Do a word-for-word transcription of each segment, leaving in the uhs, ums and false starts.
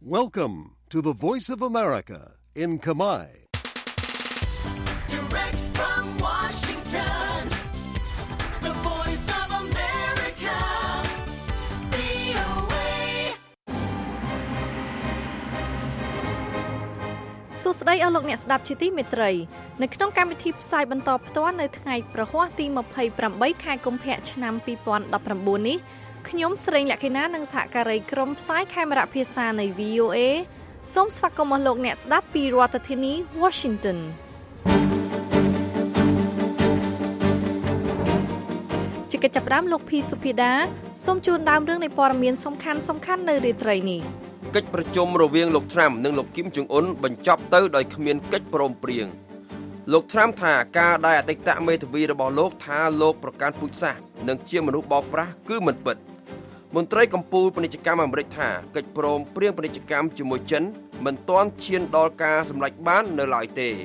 Welcome to the Voice of America in Khmer. Direct from Washington, the Voice of America, វី អូ เอសួស្តីអស់លោកអ្នកស្ដាប់ជាទីមេត្រីនៅក្នុងកម្មវិធីផ្សាយបន្តផ្ទាល់នៅថ្ងៃប្រហ័សទី ម្ភៃប្រាំបី ខែកុម្ភៈឆ្នាំ ពីរពាន់ដប់ប្រាំបួន នេះខ្ញុំស្រីលក្ខិណានិងសហការីក្រុមផ្សាយខេមរៈភាសានៃ វី អូ เอ សូមស្វាគមន៍អស់លោកអ្នកស្ដាប់ពីរដ្ឋធានី Washington ជាកិច្ចចាប់ផ្ដើមលោកភីសុភាដាសូមជូនដើមរឿងនៃព័ត៌មានសំខាន់សំខាន់នៅរាត្រីនេះកិច្ចប្រជុំរវាងលោកត្រាំនិងលោកគីមចុងអ៊ុនបញ្ចប់ទៅដោយគ្មានកិច្ចព្រមព្រៀងលោកត្រាំថាការដែលអតីតមេធាវីរបស់លោកថាលោកប្រកាន់ពូជសាសន៍និងជាមនុស្សបោកប្រាស់គឺមិនពិតមន្ត្រីកម្ពុជាពាណិជ្ជកម្មអាមេរិកថាកិច្ចព្រមព្រៀងពាណិជ្ជកម្មជាមួយចិនមិនទាន់ឈានដល់ការសម្រេចបាននៅឡើយទេ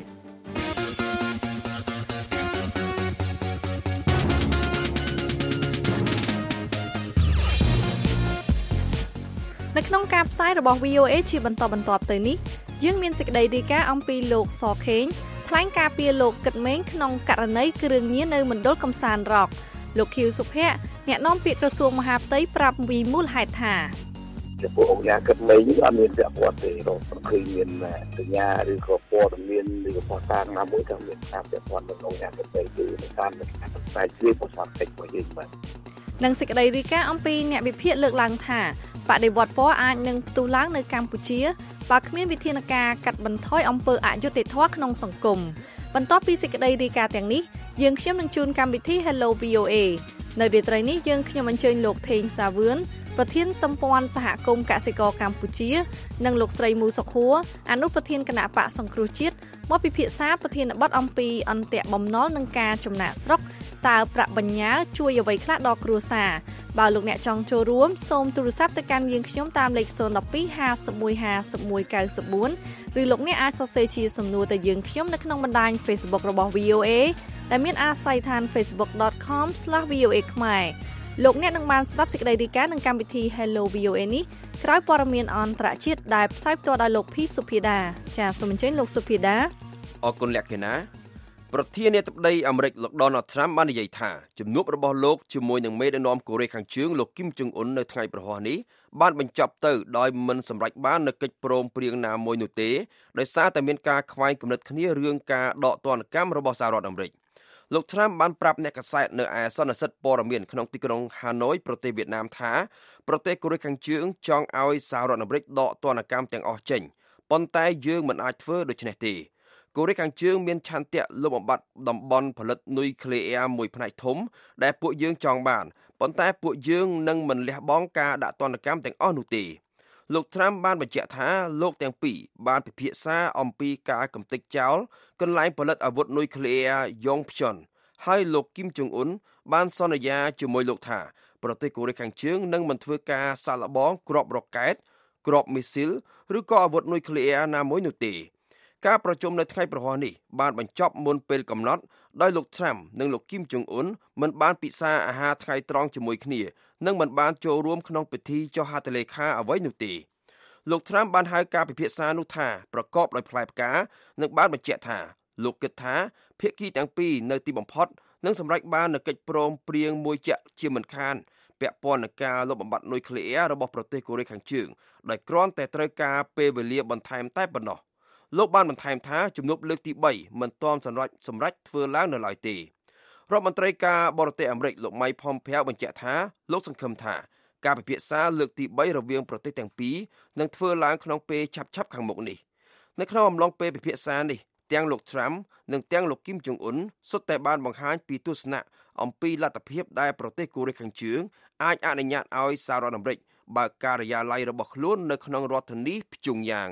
នៅក្នុងការផ្សាយរបស់ វី អូ เอ ជាបន្តបន្ទាប់ទៅនេះយើងមានសេចក្តីរាយការណ៍អំពីលោកសខេងថ្លែងការពីលោកគិតមេងក្នុងករណីគ្រឿងញៀននៅមណ្ឌលកំសាន្តរ៉ុកលោកខៀវសុភ័ក្រអ្នកនាំពាក្យក្រសួងមហាផ្ទៃប្រាប់ពីមូលហេតុថាចំពោះអង្គការគិតមេងអត់មានពាក់ព័ន្ធទេរកឃើញមានសញ្ញាឬក៏ព័ត៌មានឬក៏ផ្សាយណាមួយទាំងមានការពាក់ព័ន្ធនឹងអង្គការគិតមេងគឺតាមការផ្សាយជាប្រសាទពេជ្ររបស់យើងបាទនឹងសេចក្តីរាយការណ៍អំពីអ្នកវិភាគលើកឡើងថាបដិវត្តពណ៌អាចនឹងផ្ទុះឡើងនៅកម្ពុជាបើគ្មានវិធានការកាត់បន្ថយអំពើអយុត្តិធម៌ក្នុងសង្គមបន្ទាប់ពីសេចក្តីរាយការណ៍ទាំងនេះយើងខ្ញុំនឹងជូនកម្មវិធី Hello វី អូ เอ នៅរាត្រីនេះយើងខ្ញុំអញ្ជើញលោកថេងសាវឿនប្រធានសម្ព័ន្ធសហគមន៍កសិករកម្ពុជានិងលោកស្រីមូសុខួរអនុប្រធានគណៈបកសង្គ្រោះជាតិមកពិភាក្សាប្រធានបទអំពីអន្តៈបំណុលនិងការចំណាក់ស្រុកតើប្រាក់បញ្ញើជួយអ្វីខ្លះដល់គ្រួសារបើលោកអ្នកចង់ចូលរួមសូមទូរស័ព្ទទៅកាន់យើងខ្ញុំតាមលេខศูนย์ một hai ห้าสิบเอ็ด ห้าสิบเอ็ด เก้าสิบสี่ឬលោកអ្នកអាចសរសេរជាសំណួរទៅយើងខ្ញុំនៅក្នុងបណ្ដាញ Facebook របស់ វី អូ เอ ដែលមានអាស័យដ្ឋាន facebook dot com slash v o a ខ្មែរលោកអ្នកនឹងបានស្ដាប់សេចក្តីរាយការណ៍នឹងកម្មវិធី Hello វី អូ เอ នេះក្រោយព័ត៌មានអន្តរជាតិដែលផ្សាយផ្ទាល់ដោយលោកភីសុភាដាចាសសូមអញ្ជើញលោកសុភាដាអរគុណលក្ខិណាប្រធានាធិបតីអាមេរិកលោក Donald Trump បាននិយាយថាជំនួបរបស់លោកជាមួយនឹងមេដឹកនាំកូរ៉េខាងជើងលោកគីមចុងអ៊ុននៅថ្ងៃប្រហ័សនេះបានបញ្ចប់ទៅដោយមិនសម្រេចបាននូវកិច្ចព្រមព្រៀងណាមួយនោះទេដោយសារតែមានការខ្វែងគំនិតគ្នារឿងការដកទណ្ឌកម្មរបស់សហរដ្ឋអាមេរិកលោក Trump បានប្រាប់អ្នកកាសែតនៅឯសន្និសីទព័ត៌មានក្នុងទីក្រុងហាណូយប្រទេសវៀតណាមថាប្រទេសកូរ៉េខាងជើងចង់ឲ្យសហរដ្ឋអាមេរិកដកទណ្ឌកម្មទាំងអស់ចេញប៉ុន្តែយើងមិនអាចធ្វើដូច្នេះទេកូរ៉េខាងជើងមានឆន្ទៈលុបបំបាត់តំបន់ផលិតនុយក្លេអ៊ែរមួយផ្នែកធំដែលពួកយើងចង់បានប៉ុន្តែពួកយើងនឹងមិនលះបង់ការដាក់ទណ្ឌកម្មទាំងអស់នោះទេលោក Trump បានបញ្ជាក់ថាលោកទាំងពីរបានពិភាក្សាអំពីការកំទេចចោលកន្លែងផលិតអាវុធនុយក្លេអ៊ែរយ៉ុងផ្ជន់ហើយលោកគីមចុងអ៊ុនបានសន្យាជាមួយលោកថាប្រទេសកូរ៉េខាងជើងនឹងមិនធ្វើការសាកល្បងគ្រាប់រ៉ុកែតគ្រាប់មីស៊ីលឬក៏អាវុធនុយក្លេអ៊ែរណាមួយនោះទេការប្រជុំនៅថ្ងៃប្រហ័សនេះបានបញ្ចប់មុនពេលកំណត់ដោយលោក Trump និងលោកគីមចុងអ៊ុនមិនបានពិសាអាហារថ្ងៃត្រង់ជាមួយគ្នានិងមិនបានចូលរួមក្នុងពិធីចុះហត្ថលេខាអ្វីនោះទេលោក Trump បានហៅការពិភាក្សានោះថាប្រកបដោយផ្លែផ្កានិងបានបញ្ជាក់ថាលោកគិតថាភាគីទាំងពីរនៅទីបំផុតនឹងសម្រេចបាននូវកិច្ចព្រមព្រៀងមួយជាក់ជាមិនខានពាក់ព័ន្ធនឹងការលុបបំបាត់នុយក្លេអ៊ែររបស់ប្រទេសកូរ៉េខាងជើងដោយគ្រាន់តែត្រូវការពេលវេលាបន្ថែមតែប៉ុណ្ណោះលោកបានបន្ថែមថាជំនួបលើកទីបីមិនទាន់សម្រេចសម្រេចធ្វើឡើងនៅឡើយទេរដ្ឋមន្ត្រីការបរទេសអាមេរិកលោក Mike Pompeo បញ្ជាក់ថាលោកសង្ឃឹមថាការពិភាក្សាលើកទីបីរវាងប្រទេសទាំងពីរនឹងធ្វើឡើងក្នុងពេលឆាប់ៗខាងមុខនេះនៅក្នុងអំឡុងពេលពិភាក្សានេះទាំងលោក Trump និងទាំងលោកគីមចុងអ៊ុនសុទ្ធតែបានបង្ហាញពីទស្សនៈអំពីលទ្ធភាពដែលប្រទេសកូរ៉េខាងជើងអាចអនុញ្ញាតឲ្យសហរដ្ឋអាមេរិកបើកការិយាល័យរបស់ខ្លួននៅក្នុងរដ្ឋធានីព្យុងយ៉ាង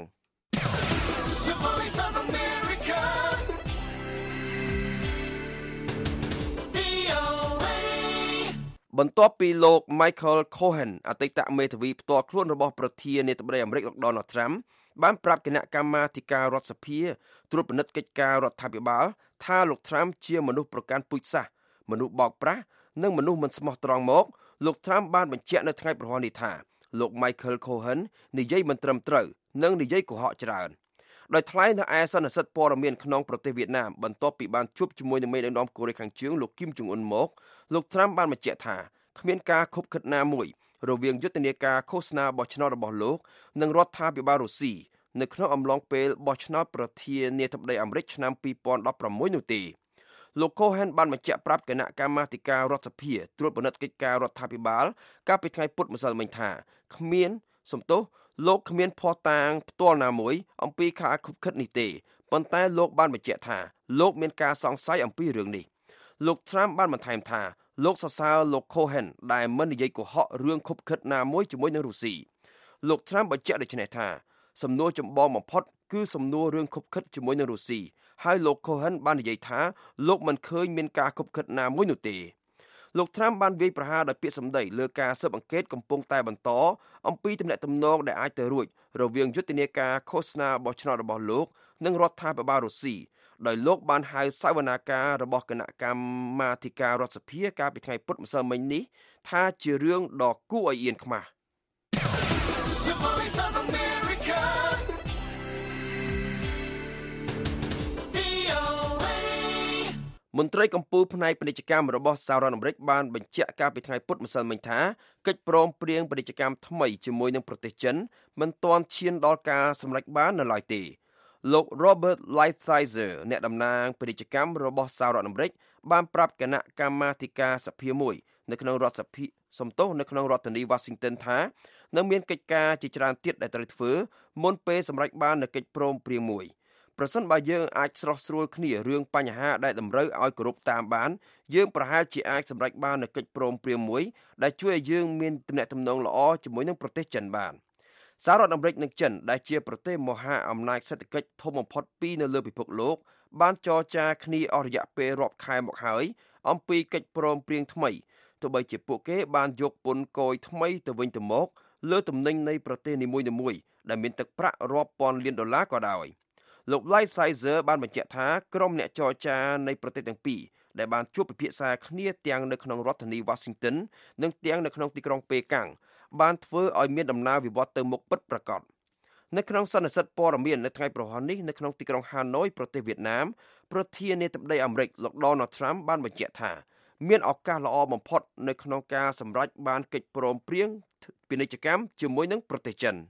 The Voice of America, វី អូ เอបន្ទាប់ពីលោក Michael Cohen អតីតមេធាវីផ្ទាល់ខ្លួនរបស់ប្រធានាធិបតីអាមេរិកលោក Donald Trump បានប្រាប់គណៈកម្មាធិការរដ្ឋសភាត្រួតពិនិត្យកិច្ចការរដ្ឋាភិបាលថាលោក Trump ជាមនុស្សប្រកាន់ពូជសាសន៍មនុស្សបោកប្រាស់និងមនុស្សមិនស្មោះត្រង់មកលោក Trump បានបញ្ជាក់នៅថ្ងៃប្រហ័សនេះថាលោក Michael Cohen និយាយមិនត្រឹមត្រូវនិងនិយាយកុហកច្រើនដោយថ្លែងនៅឯសន្និសីទព័ត៌មានក្នុងប្រទេសវៀតណាមបន្ទាប់ពីបានជួបជាមួយនឹងមេដឹកនាំកូរ៉េខាងជើងលោកគីមចុងអ៊ុនមកលោកត្រាំបានបញ្ជាក់ថាគ្មានការខົບខិតណាមួយរវាងយុទ្ធនាការឃោសនាបោះឆ្នោតរបស់លោកនិងរដ្ឋាភិបាលរុស្ស៊ីនៅក្នុងអំឡុងពេលបោះឆ្នោតប្រធានាធិបតីអាមេរិកឆ្នាំពីរពាន់ដប់ប្រាំមួយនោះទេលោក Cohen បានបញ្ជាក់ប្រាប់គណៈកម្មាធិការរដ្ឋសភាត្រួតពិនិត្យកិច្ចការរដ្ឋាភិបាលកាលពីថ្ងៃពុធម្សិលមិញថាគ្មានសំទោសលោកគ្មានភស្តុតាងផ្ទាល់ណាមួយអំពីការខុបខិតនេះទេប៉ុន្តែលោកបានបញ្ជាក់ថាលោកមានការសង្ស័យអំពីរឿងនេះលោក Trump បានបន្ថែមថាលោកសរសើរលោក Cohen ដែលមិននិយាយកុហករឿងខុបខិតណាមួយជាមួយនឹងរុស្ស៊ីលោក Trump បញ្ជាក់ដូចនេះថាសំណួរចម្បងបំផុតគឺសំណួររឿងខុបខិតជាមួយនឹងរុស្ស៊ីហើយលោក Cohen បាននិយាយថាលោកមិនឃើញមានការខុបខិតណាមួយនោះទេលោក Trump បានវាយប្រហារដោយពាក្យសម្ដីលើការស៊ើបអង្កេតកំពុងតែបន្តអំពីទំនាក់ទំនងដែលអាចទៅរួចរវាងយុទ្ធនាការឃោសនាបោះឆ្នោតរបស់លោកនិងរដ្ឋាភិបាលរុស្ស៊ីដោយលោកបានហៅសវនាការរបស់គណៈកម្មាធិការរដ្ឋសភាកាលពីថ្ងៃពុធម្សិលមិញនេះថាជារឿងដ៏គួរឲ្យអៀនខ្មាស់ The Voice of America. មន្ត្រីកម្ពុជាផ្នែកពាណិជ្ជកម្មរបស់សហរដ្ឋអាមេរិកបានបញ្ជាក់កាលពីថ្ងៃពុធម្សិលមិញថាកិច្ចព្រមព្រៀងពាណិជ្ជកម្មថ្មីជាមួយនឹងប្រទេសចិនមិនទាន់ឈានដល់ការសម្រេចបាននៅឡើយទេលោក Robert Lighthizer អ្នកតំណាងពាណិជ្ជកម្មរបស់សហរដ្ឋអាមេរិកបានប្រាប់គណៈកម្មាធិការសភាមួយនៅក្នុងរដ្ឋសភាសំទោសនៅក្នុងរដ្ឋធានី Washington ថានៅមានកិច្ចការជាច្រើនទៀតដែលត្រូវធ្វើមុនពេលសម្រេចបាននូវកិច្ចព្រមព្រៀងមួយប្រសិនបើយើងអាចស្រោះស្រួលគ្នារឿងបញ្ហាដែលតម្រូវឲ្យគោរពតាមបានយើងប្រហែលជាអាចសម្រេចបាននូវកិច្ចព្រមព្រៀងមួយដែលជួយឲ្យយើងមានទំនាក់ទំនងល្អជាមួយនឹងប្រទេសចិនបានសហរដ្ឋអាមេរិកនិងចិនដែលជាប្រទេសមហាអំណាចសេដ្ឋកិច្ចធំបំផុតពីរនៅលើពិភពលោកបានចរចាគ្នាអស់រយៈពេលរាប់ខែមកហើយអំពីកិច្ចព្រមព្រៀងថ្មីទោះបីជាពួកគេបានយកពន្ធគយថ្មីទៅវិញទៅមកលើទំនិញនៃប្រទេសនីមួយៗដែលមានទឹកប្រាក់រាប់ពាន់លានដុល្លារក៏ដោយលោក Lighthizer បានបញ្ជាក់ថាក្រុមអ្នកចរចានៃប្រទេសទាំងពីរដែលបានជួបពិភាក្សាគ្នាទាំងនៅក្នុងរដ្ឋធានី Washington និងទាំងនៅក្នុងទីក្រុងប៉េកាំងបានធ្វើឲ្យមានដំណើរវិវត្តទៅមុខពិតប្រាកដនៅក្នុងសន្និសីទព័ត៌មាននៅថ្ងៃប្រហ័ននេះនៅក្នុងទីក្រុង Hanoi ប្រទេសវៀតណាមប្រធានាធិបតីអាមេរិកលោក Donald Trump បានបញ្ជាក់ថាមានឱកាសល្អបំផុតនៅក្នុងការសម្រេចបានកិច្ចព្រមព្រៀងពាណិជ្ជកម្មជាមួយនឹងប្រទេសចិន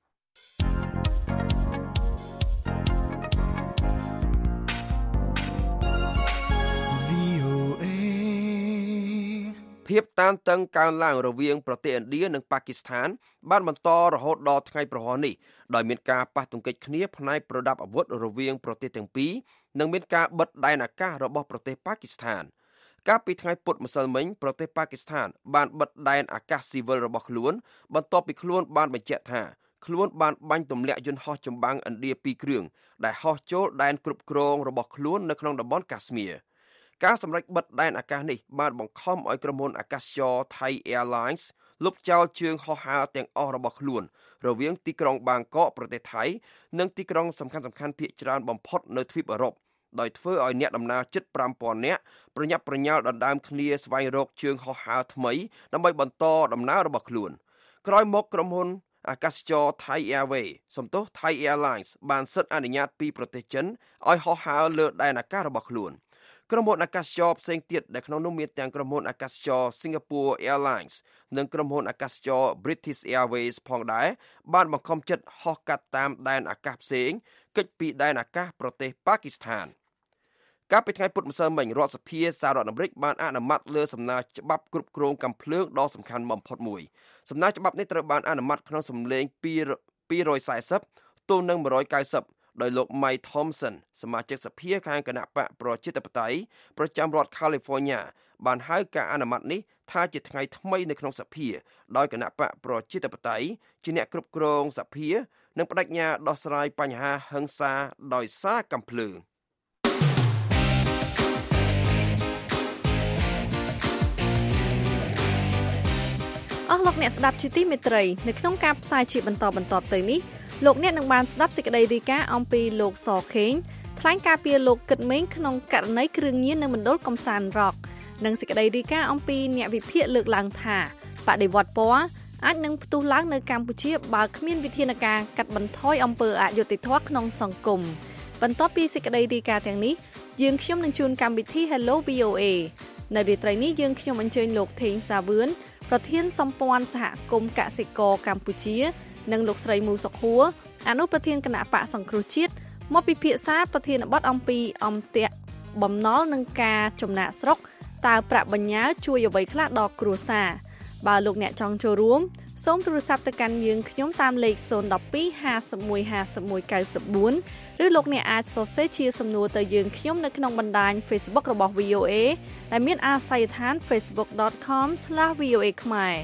ភាពតានតឹងកើនឡើងរវាងប្រទេសឥណ្ឌានិងប៉ាគីស្ថានបានបន្តរហូតដល់ថ្ងៃប្រហ័ននេះដោយមានការប៉ះទង្គិចគ្នាផ្នែកប្រដាប់អាវុធរវាងប្រទេសទាំងពីរនិងមានការបិទដែនអាកាសរបស់ប្រទេសប៉ាគីស្ថានកាលពីថ្ងៃពុធម្សិលមិញប្រទេសប៉ាគីស្ថានបានបិទដែនអាកាសស៊ីវិលរបស់ខ្លួនបន្ទាប់ពីខ្លួនបានបញ្ជាក់ថាខ្លួនបានបាញ់ទម្លាក់យន្តហោះចម្បាំងឥណ្ឌាពីរគ្រឿងដែលហោះចូលដែនគ្រប់គ្រងរបស់ខ្លួននៅក្នុងតំបន់កាស្មៀរការសម្រេចបិទដែនអាកាសនេះបានបង្ខំឲ្យក្រុមហ៊ុនអាកាសចរ Thai Airlines លុបចោលជើងហោះហើរទាំងអស់របស់ខ្លួនរវាងទីក្រុងបាងកកប្រទេសថៃនិងទីក្រុងសំខាន់ៗភាគច្រើនបំផុតនៅទ្វីបអឺរ៉ុបដោយធ្វើឲ្យអ្នកដំណើរជិតប្រាំពាន់នាក់ប្រញាប់ប្រញាល់ដណ្ដើមគ្នាស្វែងរកជើងហោះហើរថ្មីដើម្បីបន្តដំណើររបស់ខ្លួនក្រោយមកក្រុមហ៊ុនអាកាសចរ Thai Airways សំទោស Thai Airlines បានសិទ្ធិអនុញ្ញាតពីប្រទេសចិនឲ្យហោះហើរលើដែនអាកាសរបស់ខ្លួនក្រុមហ៊ុនអាកាសចរផ្សេងទៀតដែលក្នុងនោះមានទាំងក្រុមហ៊ុនអាកាសចរ Singapore Airlines និងក្រុមហ៊ុនអាកាសចរ British Airways ផងដែរបានបង្ខំចិត្តហោះកាត់តាមដែនអាកាសផ្សេងគេចពីដែនអាកាសប្រទេសប៉ាគីស្ថានកាលពីថ្ងៃពុធម្សិលមិញរដ្ឋសភាសហរដ្ឋអាមេរិកបានអនុម័តលើសំណើច្បាប់គ្រប់គ្រងកាំភ្លើងដ៏សំខាន់បំផុតមួយសំណើច្បាប់នេះត្រូវបានអនុម័តក្នុងសំឡេងពីររយសែសិបទល់នឹងមួយរយកៅសិបដោយលោក Mike Thompson សមាជិកសភាខាងគណៈបកប្រជាធិបតេយ្យប្រចាំរដ្ឋ California បានហៅការអនុម័តនេះថាជាថ្ងៃថ្មីនៅក្នុងសភាដោយគណៈបកប្រជាធិបតេយ្យជាអ្នកគ្រប់គ្រងសភានិងបដិញ្ញាដោះស្រាយបញ្ហាហិង្សាដោយសារកាំភ្លើងអស់លោកអ្នកស្ដាប់ជាទីមេត្រីនៅក្នុងការផ្សាយជាបន្តបន្ទាប់ទៅនេះលោកអ្នកនឹងបានស្ដាប់សេចក្តីរាយការណ៍អំពីលោកសខេងថ្លែងការពីលោកគិតមេងក្នុងករណីគ្រឿងញៀននៅមណ្ឌលកំសាន្តរ៉ុកនិងសេចក្តីរាយការណ៍អំពីអ្នកវិភាគលើកឡើងថាបដិវត្តពណ៌អាចនឹងផ្ទុះឡើងនៅកម្ពុជាបើគ្មានវិធានការកាត់បន្ថយអំពើអយុត្តិធម៌ក្នុងសង្គមបន្ទាប់ពីសេចក្តីរាយការណ៍ទាំងនេះយើងខ្ញុំនឹងជួនកម្មវិធី Hello វី អូ เอ នៅរាត្រីនេះយើងខ្ញុំអញ្ជើញលោកថេងសាវឿនប្រធានសម្ព័ន្ធសហគមន៍កសិករកម្ពុជានិងលោកស្រីមូសុខួរអនុប្រធានគណៈបកសង្គ្រោះជាតិមកពិភាក្សាប្រធានបទអំពីអំទាក់បំណុលនឹងការចំណាក់ស្រុកតើប្រាក់បញ្ញើជួយអ្វីខ្លះដល់គ្រួសារបើលោកអ្នកចង់ចូលរួមសូមទូរស័ព្ទទៅកាន់យើងខ្ញុំតាមលេខศูนย์ หนึ่ง สอง ห้า หนึ่ง ห้า หนึ่ง เก้า สี่ឬលោកអ្នកអាចសរសេរជាសំណួរទៅយើងខ្ញុំនៅក្នុងបណ្ដាញ Facebook របស់ វី អូ เอ ដែលមានអាស័យដ្ឋាន เฟซบุ๊ก ដอท คอม ស្លាស វី អូ เอ ខ្មែរ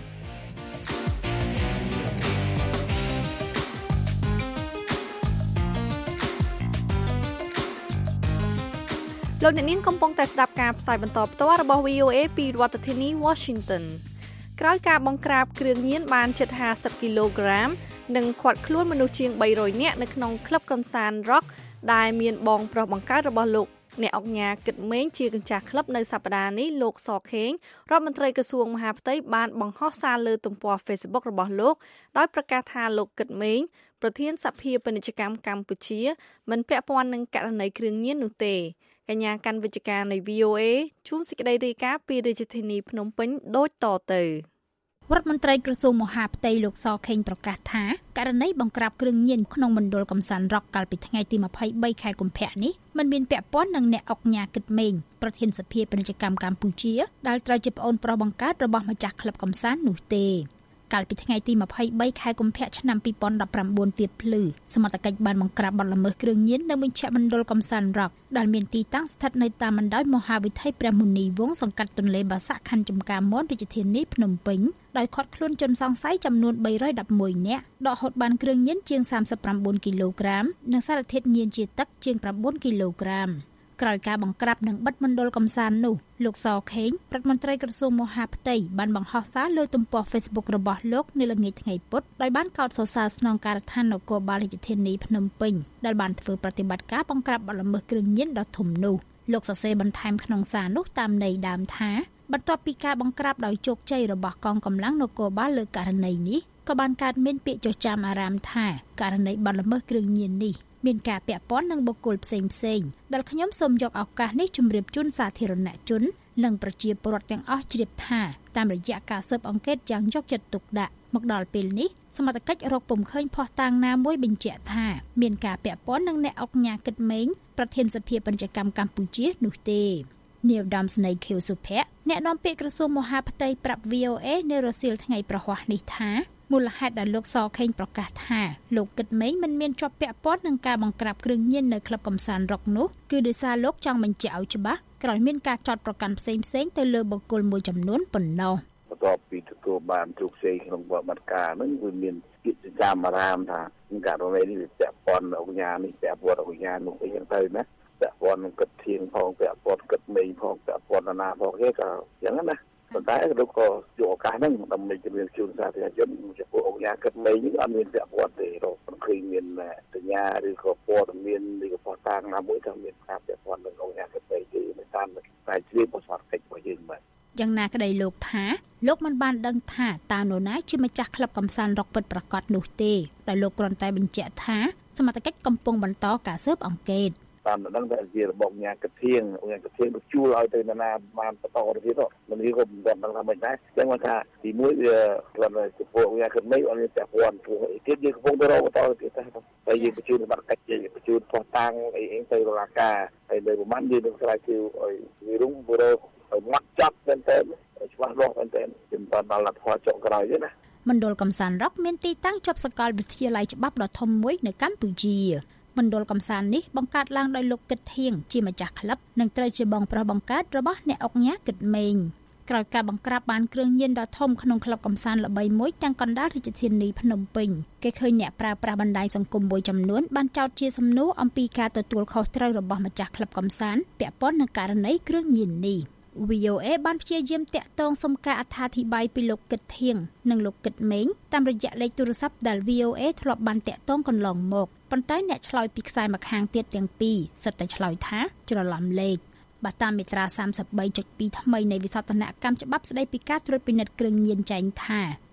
លោកអ្នកនាងកំពុងតែស្ដាប់ការផ្សាយបន្តផ្ទាល់របស់ វី អូ เอ ពីរដ្ឋធានី Washington ក្រោយការបង្ក្រាបគ្រឿងញៀនបានជិតห้าสิบគីឡូក្រាមនិងឃាត់ខ្លួនមនុស្សជាងបីរយនាក់នៅក្នុងក្លឹបកំសាន្ត Rock ដែលមានបងប្រុសបង្កើតរបស់លោកអ្នកអង្គការគិតមេងជាកញ្ចាស់ក្លឹបនៅសប្តាហ៍នេះលោកសខេងរដ្ឋមន្ត្រីក្រសួងមហាផ្ទៃបានបង្ហោះសារលើទំព័រ Facebook របស់លោកដោយប្រកាសថាលោកគិតមេងប្រធានសភាពាណិជ្ជកម្មកម្ពុជាមិនពាក់ព័ន្ធនឹងករណីគ្រឿងញៀននោះទេកញ្ញាកាន់វិជ្ជការនៃ វី អូ เอ ជួនសេចក្តីរាយការណ៍ពីរាជធានីភ្នំពេញដូចតទៅរដ្ឋមន្ត្រីក្រសួងមហាផ្ទៃលោកសខេងប្រកាសថាករណីបង្ក្រាបគ្រឿងញៀនក្នុងមណ្ឌលកំសាន្ត Rock កាលពីថ្ងៃទីยี่สิบสามខែកុម្ភៈនេះមិនមានពាក់ព័ន្ធនឹងអ្នកអុកញ៉ាគិតមេងប្រធានសភាពាណិជ្ជកម្មកម្ពុជាដែលត្រូវជាប្អូនប្រុសបង្កើតរបស់ម្ចាស់ក្លឹបកំសាន្តនោះទេកាលពីថ្ងៃទីยี่สิบสามខែកុម្ភៈឆ្នាំពីរពាន់ដប់ប្រាំបួនទៀតភ្លឺសមត្ថកិច្ចបានបង្ក្រាបបទល្មើសគ្រឿងញៀននៅមជ្ឈមណ្ឌលកំសាន្ត Rock ដែលមានទីតាំងស្ថិតនៅតាមបណ្ដោយមហាវិថីព្រះមុនីវង្សសង្កាត់ទន្លេបាសាក់ខណ្ឌចំការមនរាជធានីភ្នំពេញដោយឃាត់ខ្លួនជនសង្ស័យចំនួនបីរយដប់មួយនាក់ដកហូតបានគ្រឿងញៀនជាងសាមសិបប្រាំបួនគីឡូក្រាមនិងសារធាតុញៀនជាទឹកជាងប្រាំបួនគីឡូក្រាមក្រោយការបង្ក្រាបនិងបិទមណ្ឌលកំសាន្តនោះលោកសខេងរដ្ឋមន្ត្រីក្រសួងមហាផ្ទៃបានបង្ហោះសារលើទំព័រ Facebook របស់លោកនៅល្ងាចថ្ងៃពុធដោយបានកោតសរសើរស្នងការដ្ឋាននគរបាលរាជធានីភ្នំពេញដែលបានធ្វើប្រតិបត្តិការបង្ក្រាបបទល្មើសគ្រឿងញៀនដ៏ធំនោះលោកសរសេរបន្ថែមក្នុងសារនោះតាមន័យដើមថាបន្ទាប់ពីការបង្ក្រាបដោយជោគជ័យរបស់កងកម្លាំងនគរបាលលើករណីនេះក៏បានកើតមានពាក្យចចាមអារ៉ាមថាករណីបទល្មើសគ្រឿងញៀននេះមានការពាក់ព័ន្ធនឹងបុគ្គលផ្សេងផ្សេងដែលខ្ញុំសូមយកឱកាសនេះជម្រាបជូនសាធារណជននិងប្រជាពលរដ្ឋទាំងអស់ជ្រាបថាតាមរយៈការស៊ើបអង្កេតយ៉ាងយកចិត្តទុកដាក់មកដល់ពេលនេះសមត្ថកិច្ចរកពុំឃើញភស្តុតាងណាមួយបញ្ជាក់ថាមានការពាក់ព័ន្ធនឹងអ្នកអុកញ៉ាគិតមេងប្រធានសភាពាណិជ្ជកម្មកម្ពុជានោះទេនាយឧត្តមស្នេហ៍ខៀវសុភ័ក្រអ្នកនាំពាក្យក្រសួងមហាផ្ទៃប្រាប់ វី អូ เอ នៅរសៀលថ្ងៃប្រហ័សនេះថាមូលហេតុដែលលោកសខេងប្រកាសថាលោកគិតមេងមិនមានជាប់ពាក់ព័ន្ធនឹងការបង្ក្រាបគ្រឿងញៀននៅក្លឹបកំសាន្ត Rock នោះគឺដោយសារលោកចង់បញ្ជាក់ឲ្យច្បាស់ក្រោយមានការចោទប្រកាន់ផ្សេងផ្សេងទៅលើបុគ្គលមួយចំនួនប៉ុណ្ណោះបន្ទាប់ពីទទួលបានជោគជ័យក្នុងបទបត្តិការហ្នឹងគឺមានពាក្យចាំអារ៉ាមថាករណីនេះវាពាក់ព័ន្ធអង្គការនេះពាក់ព័ន្ធអង្គការនោះអីចឹងទៅណាពាក់ព័ន្ធនឹងគិតធៀងផងពាក់ព័ន្ធគិតមេងផងពាក់ព័ន្ធណាផងគេក៏ចឹងណាប៉ុន្តែលោកក៏យកឱកាសហ្នឹងដើម្បីជំរាបជូនសាធារណជនចំពោះអង្គការគិតមេងនេះអត់មានពាក់ព័ន្ធទេរកមិនឃើញមានសញ្ញាឬក៏ព័ត៌មានឬក៏ផុសតាងណាមួយថាមានការពាក់ព័ន្ធនឹងអង្គការគិតមេងទេនៅតាមតែជ្រាបប្រសាទកិច្ចរបស់យើងបាទយ៉ាងណាក្តីលោកថាលោកមិនបានដឹងថាតើនរណាជាម្ចាស់ក្លឹបកំសាន្ត Rock ពិតប្រាកដនោះទេដោយលោកគ្រាន់តែបញ្ជាក់ថាសមត្ថកិច្ចកំពុងបន្តការស៊ើបអង្កេតតាមដល់តែជារបបញ៉ាកធៀងញ៉ាកធៀងទៅជួលឲ្យទៅណាបានបន្តទៅទៀតមិននេះក៏មិនដឹងថាមិនដែរអញ្ចឹងគាត់ថាទីមួយវាគាត់ទៅពួកញ៉ាកមេអត់មានតែព័ន្ធព្រោះទៀតយើងកំពុងទៅរកបន្តទៀតតែតែយើងបញ្ជូនបាត់កិច្ចយើងបញ្ជូនផោះតាំងអីអីទៅរលាការហើយនៅប្រហែលយើងនឹងស្រាវជ្រាវឲ្យវារុំបរោឲ្យម៉ាត់ចាប់មែនតើច្បាស់លាស់មែនតើជំនន់ដល់លទ្ធផលចុងក្រោយទេណាមណ្ឌលកំសាន្ត Rock មានទីតាំងជាប់សាកលវិទ្យាល័យច្បាប់ដ៏ធំមួយនៅកម្ពុជាមណ្ឌលកំសាន្តនេះបង្កើតឡើងដោយលោកគិតធៀងជាម្ចាស់ក្លឹបនិងត្រូវជាបងប្រុសបង្កើតរបស់អ្នកអុកញ៉ាគិតមេងក្រោយការបង្ក្រាបបានគ្រឿងញៀនដ៏ធំក្នុងក្លឹបកំសាន្តល្បីមួយទាំងកណ្ដាលរាជធានីភ្នំពេញគេឃើញអ្នកប្រើប្រាស់បណ្ដាញសង្គមមួយចំនួនបានចោទជាសំណួរអំពីការទទួលខុសត្រូវរបស់ម្ចាស់ក្លឹបកំសាន្តពាក់ព័ន្ធនឹងករណីគ្រឿងញៀននេះ វី អូ เอ បានព្យាយាមតាក់ទងសុំការអត្ថាធិប្បាយពីលោកគិតធៀងនិងលោកគិតមេងតាមរយៈលេខទូរស័ព្ទដែល វី អូ เอ ធ្លាប់បានតាក់ទងកន្លងមកប៉ុន្តែអ្នកឆ្លើយពីខ្សែម្ខាងទៀតទាំងពីរសុទ្ធតែឆ្លើយថាច្រឡំលេខបាទតាមមាត្រា สามสิบสามจุดสอง ថ្មីនៃវិសោធនកម្មច្បាប់ស្តីពីការត្រួតពិនិត្យគ្រឿងញៀនចែងថា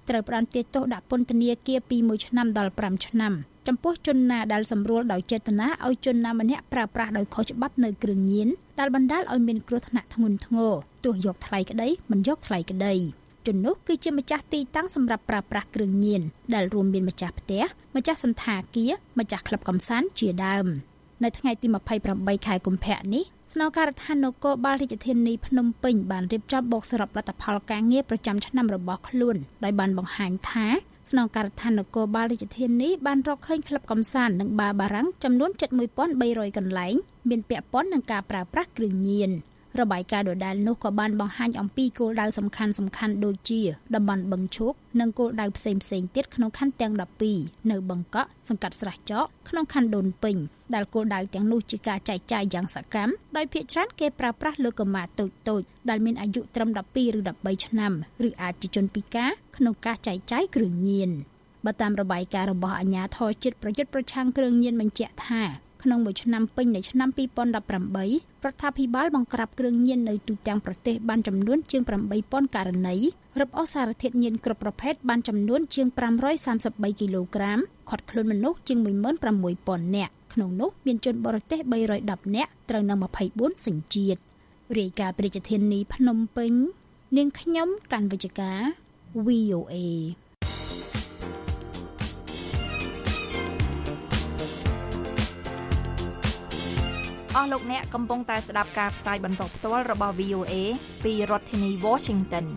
ត្រូវផ្តន្ទាទោសដាក់ពន្ធនាគារពីមួយឆ្នាំដល់ប្រាំឆ្នាំចំពោះជនណាដែលសម្រួលដោយចេតនាឲ្យជនណាម្នាក់ប្រើប្រាស់ដោយខុសច្បាប់នៅគ្រឿងញៀនដែលបណ្ដាលឲ្យមានគ្រោះថ្នាក់ធ្ងន់ធ្ងរទោះយកថ្លៃក្តីមិនយកថ្លៃក្តីជននោះគឺជាម្ចាស់ទីតាំងសម្រាប់ប្រើប្រាស់គ្រឿងញៀនដែលរួមមានម្ចាស់ផ្ទះម្ចាស់សន្តាគារម្ចាស់ក្លឹបកំសាន្តជាដើមនៅថ្ងៃទីម្ភៃប្រាំបីខែកុម្ភៈនេះស្នងការដ្ឋាននគរបាលរាជធានីភ្នំពេញបានរៀបចំបូកសរុបលទ្ធផលការងារប្រចាំឆ្នាំរបស់ខ្លួនដោយបានបង្ហាញថាស្នងការដ្ឋាននគរបាលរាជធានីបានរកឃើញក្លឹបកំសាន្តនិងបារបារាំងចំនួនជិតមួយពាន់បីរយកន្លែងមានពាក់ព័ន្ធនឹងការប្រើប្រាស់គ្រឿងញៀនរបាយការណ៍ដដែលនោះក៏បានបង្ហាញអំពីគោលដៅសំខាន់សំខាន់ដូចជាតំបន់បឹងឈូកនិងគោលដៅផ្សេងផ្សេងទៀតក្នុងខណ្ឌទាំងដប់ពីរនៅបឹងកក់សង្កាត់ស្រះចកក្នុងខណ្ឌដូនពេញដែលគោលដៅទាំងនោះជាការចែកចាយយ៉ាងសកម្មដោយភាគច្រើនគេប្រើប្រាស់លើកុមារតូចតូចដែលមានអាយុត្រឹមដប់ពីរឬដប់បីឆ្នាំឬអាចជាជនពិការក្នុងការចែកចាយគ្រឿងញៀនបើតាមរបាយការណ៍របស់អាជ្ញាធរជាតិប្រយុទ្ធប្រឆាំងគ្រឿងញៀនបញ្ជាក់ថាក្នុងមួយឆ្នាំពេញនៃឆ្នាំពីរពាន់ដប់ប្រាំបីរដ្ឋាភិបាលបង្ក្រាបគ្រឿងញៀននៅទូទាំងប្រទេសបានចំនួនជាងប្រាំបីពាន់ករណីរឹបអូសសារធាតុញៀនគ្រប់ប្រភេទបានចំនួនជាងប្រាំរយសាមសិបបីគីឡូក្រាមឃាត់ខ្លួនមនុស្សជាងមួយម៉ឺនប្រាំមួយពាន់នាក់ក្នុងនោះមានជនបរទេសបីរយដប់នាក់ត្រូវនឹងម្ភៃបួនសញ្ជាតិរាយការណ៍ពីរាជធានីភ្នំពេញនាងខ្ញុំកាន់វិជ្ជការ វី អូ เอអស់លោកអ្នកកំពុងតែស្ដាប់ការផ្សាយបន្តផ្ទាល់របស់ វី អូ เอ ពីរដ្ឋធានី Washington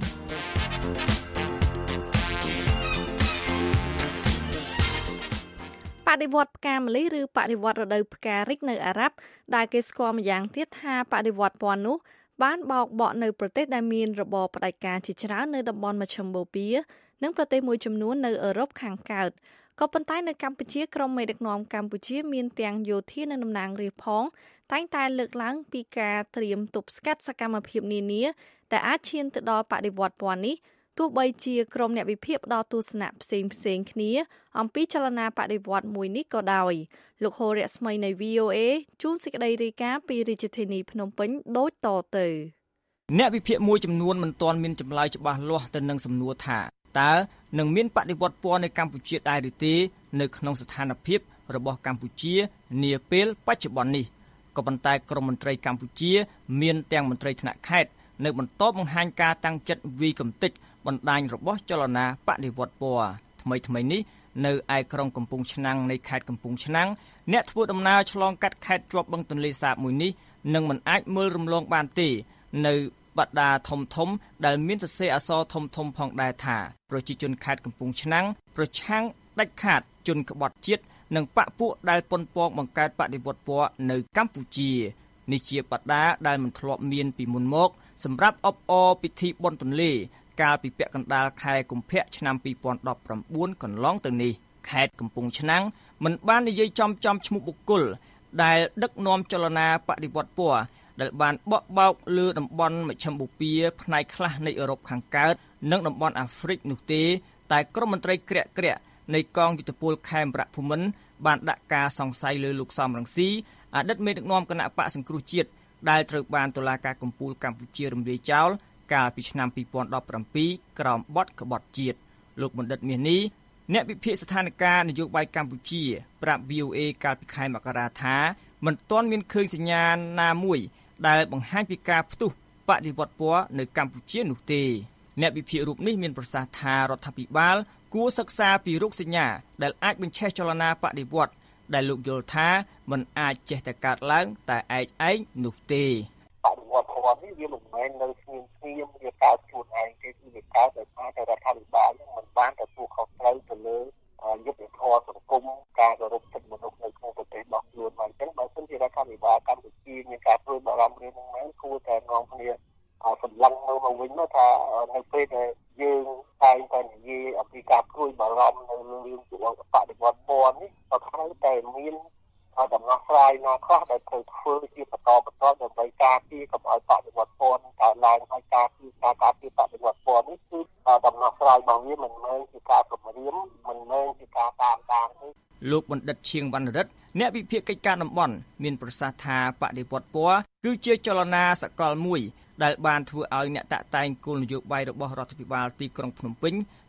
បដិវត្តផ្កាម្លិះឬបដិវត្តរដូវផ្ការីកនៅអារ៉ាប់ដែលគេស្គាល់ម្យ៉ាងទៀតថាបដិវត្តពណ៌នោះបានបោកបក់នៅប្រទេសដែលមានរបបផ្ដាច់ការជាច្រើននៅតំបន់មជ្ឈិមបូព៌ានិងប្រទេសមួយចំនួននៅអឺរ៉ុបខាងកើតក៏ប៉ុន្តែនៅកម្ពុជាក្រុមមេដឹកនាំកម្ពុជាមានទាំងយោធានិងតំណាងរាស្ត្រផងតែងតែលើកឡើងពីការត្រៀមទប់ស្កាត់សកម្មភាពនានាដែលអាចឈានទៅដល់បដិវត្តពណ៌នេះទោះបីជាក្រុមអ្នកវិភាគផ្ដល់ទស្សនៈផ្សេងផ្សេងគ្នាអំពីចលនាបដិវត្តមួយនេះក៏ដោយលោកហូរៈស្មីនៃ វី អូ เอ ជួនសេចក្តីរាយការណ៍ពីរាជធានីភ្នំពេញដូចតទៅអ្នកវិភាគមួយចំនួនមិនទាន់មានចម្លើយច្បាស់លាស់ទៅនឹងសំណួរថាតើនឹងមានបដិវត្តពណ៌នៅកម្ពុជាដែរឬទេនៅក្នុងស្ថានភាពរបស់កម្ពុជានាពេលបច្ចុប្បន្ននេះក៏ប៉ុន្តែក្រមមន្ត្រីកម្ពុជាមានទាំងមន្ត្រីថ្នាក់ខេត្តនៅបន្តបង្ហាញការតាំងចិត្តវាយកំទេចបណ្ដាញរបស់ចលនាបដិវត្តពណ៌ថ្មីថ្មីនេះនៅឯក្រុងកំពង់ឆ្នាំងនៃខេត្តកំពង់ឆ្នាំងអ្នកធ្វើដំណើរឆ្លងកាត់ខេត្តជាប់បឹងទន្លេសាបមួយនេះនឹងមិនអាចមើលរំលងបានទេនៅបដាធំធំដែលមានសរសេរអក្សរធំធំផងដែរថាប្រជាជនខេត្តកំពង់ឆ្នាំងប្រឆាំងដាច់ខាតជនក្បត់ជាតិនិងបកពួកដែលប៉ុនប៉ងបង្កើតបដិវត្តពណ៌នៅកម្ពុជានេះជាបដាដែលមិនធ្លាប់មានពីមុនមកសម្រាប់អបអរពិធីបុណ្យទន្លេកាលពីពាក់កណ្ដាលខែកុម្ភៈឆ្នាំពីរពាន់ដប់ប្រាំបួនកន្លងទៅនេះខេត្តកំពង់ឆ្នាំងមិនបាននិយាយចំចំឈ្មោះបុគ្គលដែលដឹកនាំចលនាបដិវត្តពណ៌ដែលបានបក់បោកលើតំបន់មជ្ឈិមបូព៌ាផ្នែកខ្លះនៃអឺរ៉ុបខាងកើតនិងតំបន់អាហ្វ្រិកនោះទេតែក្រុមមន្ត្រីក្រាក់ក្រាក់នៃកងយុទ្ធពលខេមរៈភូមិន្ទបានដាក់ការសង្ស័យលើលោកសំរងស៊ីអតីតមេដឹកនាំគណៈបកសង្គ្រោះជាតិដែលត្រូវបានតុលាការកំពូលកម្ពុជារំលាយចោលកាលពីឆ្នាំពីរពាន់ដប់ប្រាំពីរក្រោមបទក្បត់ជាតិលោកបណ្ឌិតមាសនេះអ្នកវិភាគស្ថានភាពនយោបាយកម្ពុជាប្រាប់ វី អូ เอ កាលពីខែមករាថាមិនទាន់មានឃើញសញ្ញាណាមួយដែលបង្ហាញពីការផ្ទុះបដិវត្តពណ៌នៅកម្ពុជានោះទេអ្នកវិភាគរូបនេះមានប្រសាសន៍ថារដ្ឋាភិបាលគួរសិក្សាពីរោគសញ្ញាដែលអាចបញ្ឆេះចលនាបដិវត្តដែលលោកយល់ថាមិនអាចចេះតែកើតឡើងតែឯកឯងនោះទេបដិវត្តពណ៌នេះវាមិនមែននៅស្ងៀមស្ងៀមវាកើតខ្លួនឯងទេគឺវាកើតដោយសារតែរដ្ឋាភិបាលមិនបានទទួលខុសត្រូវទៅលើយុទ្ធធម៌សង្គមការគោរពសិទ្ធិមនុស្សនៅក្នុងប្រទេសរបស់ខ្លួនមកអញ្ចឹងបើសិនជារដ្ឋាភិបាលកម្ពុជាមានការព្រួយបារម្ភរឿងហ្នឹងមែនគួរតែនាំគ្នាសម្លឹងនៅមកវិញថានៅពេលដែលយើងតែងតែនិយាយអំពីការព្រួយបារម្ភនៅរឿងបដិវត្តពណ៌នេះក៏ត្រូវតែមានដំណោះស្រាយណាខ្លះដែលត្រូវធ្វើជាបន្តបន្តដើម្បីការពារកុំឲ្យបដិវត្តពណ៌កើតឡើងហើយការពារការការពារបដិវត្តពណ៌នេះគឺដំណោះស្រាយរបស់វាមិនមែនជាការគំរាមមិនមែនជាការតាមដានទេលោកបណ្ឌិតឈៀងវណ្ណរិទ្ធអ្នកវិភាគកិច្ចការតំបន់មានប្រសាសន៍ថាបដិវត្តពណ៌គឺជាចលនាសកលមួយដែលបានធ្វើឲ្យអ្នកតាក់តែងគោលនយោបាយរបស់រដ្ឋាភិបាលទីក្រុងភ្នំពេញ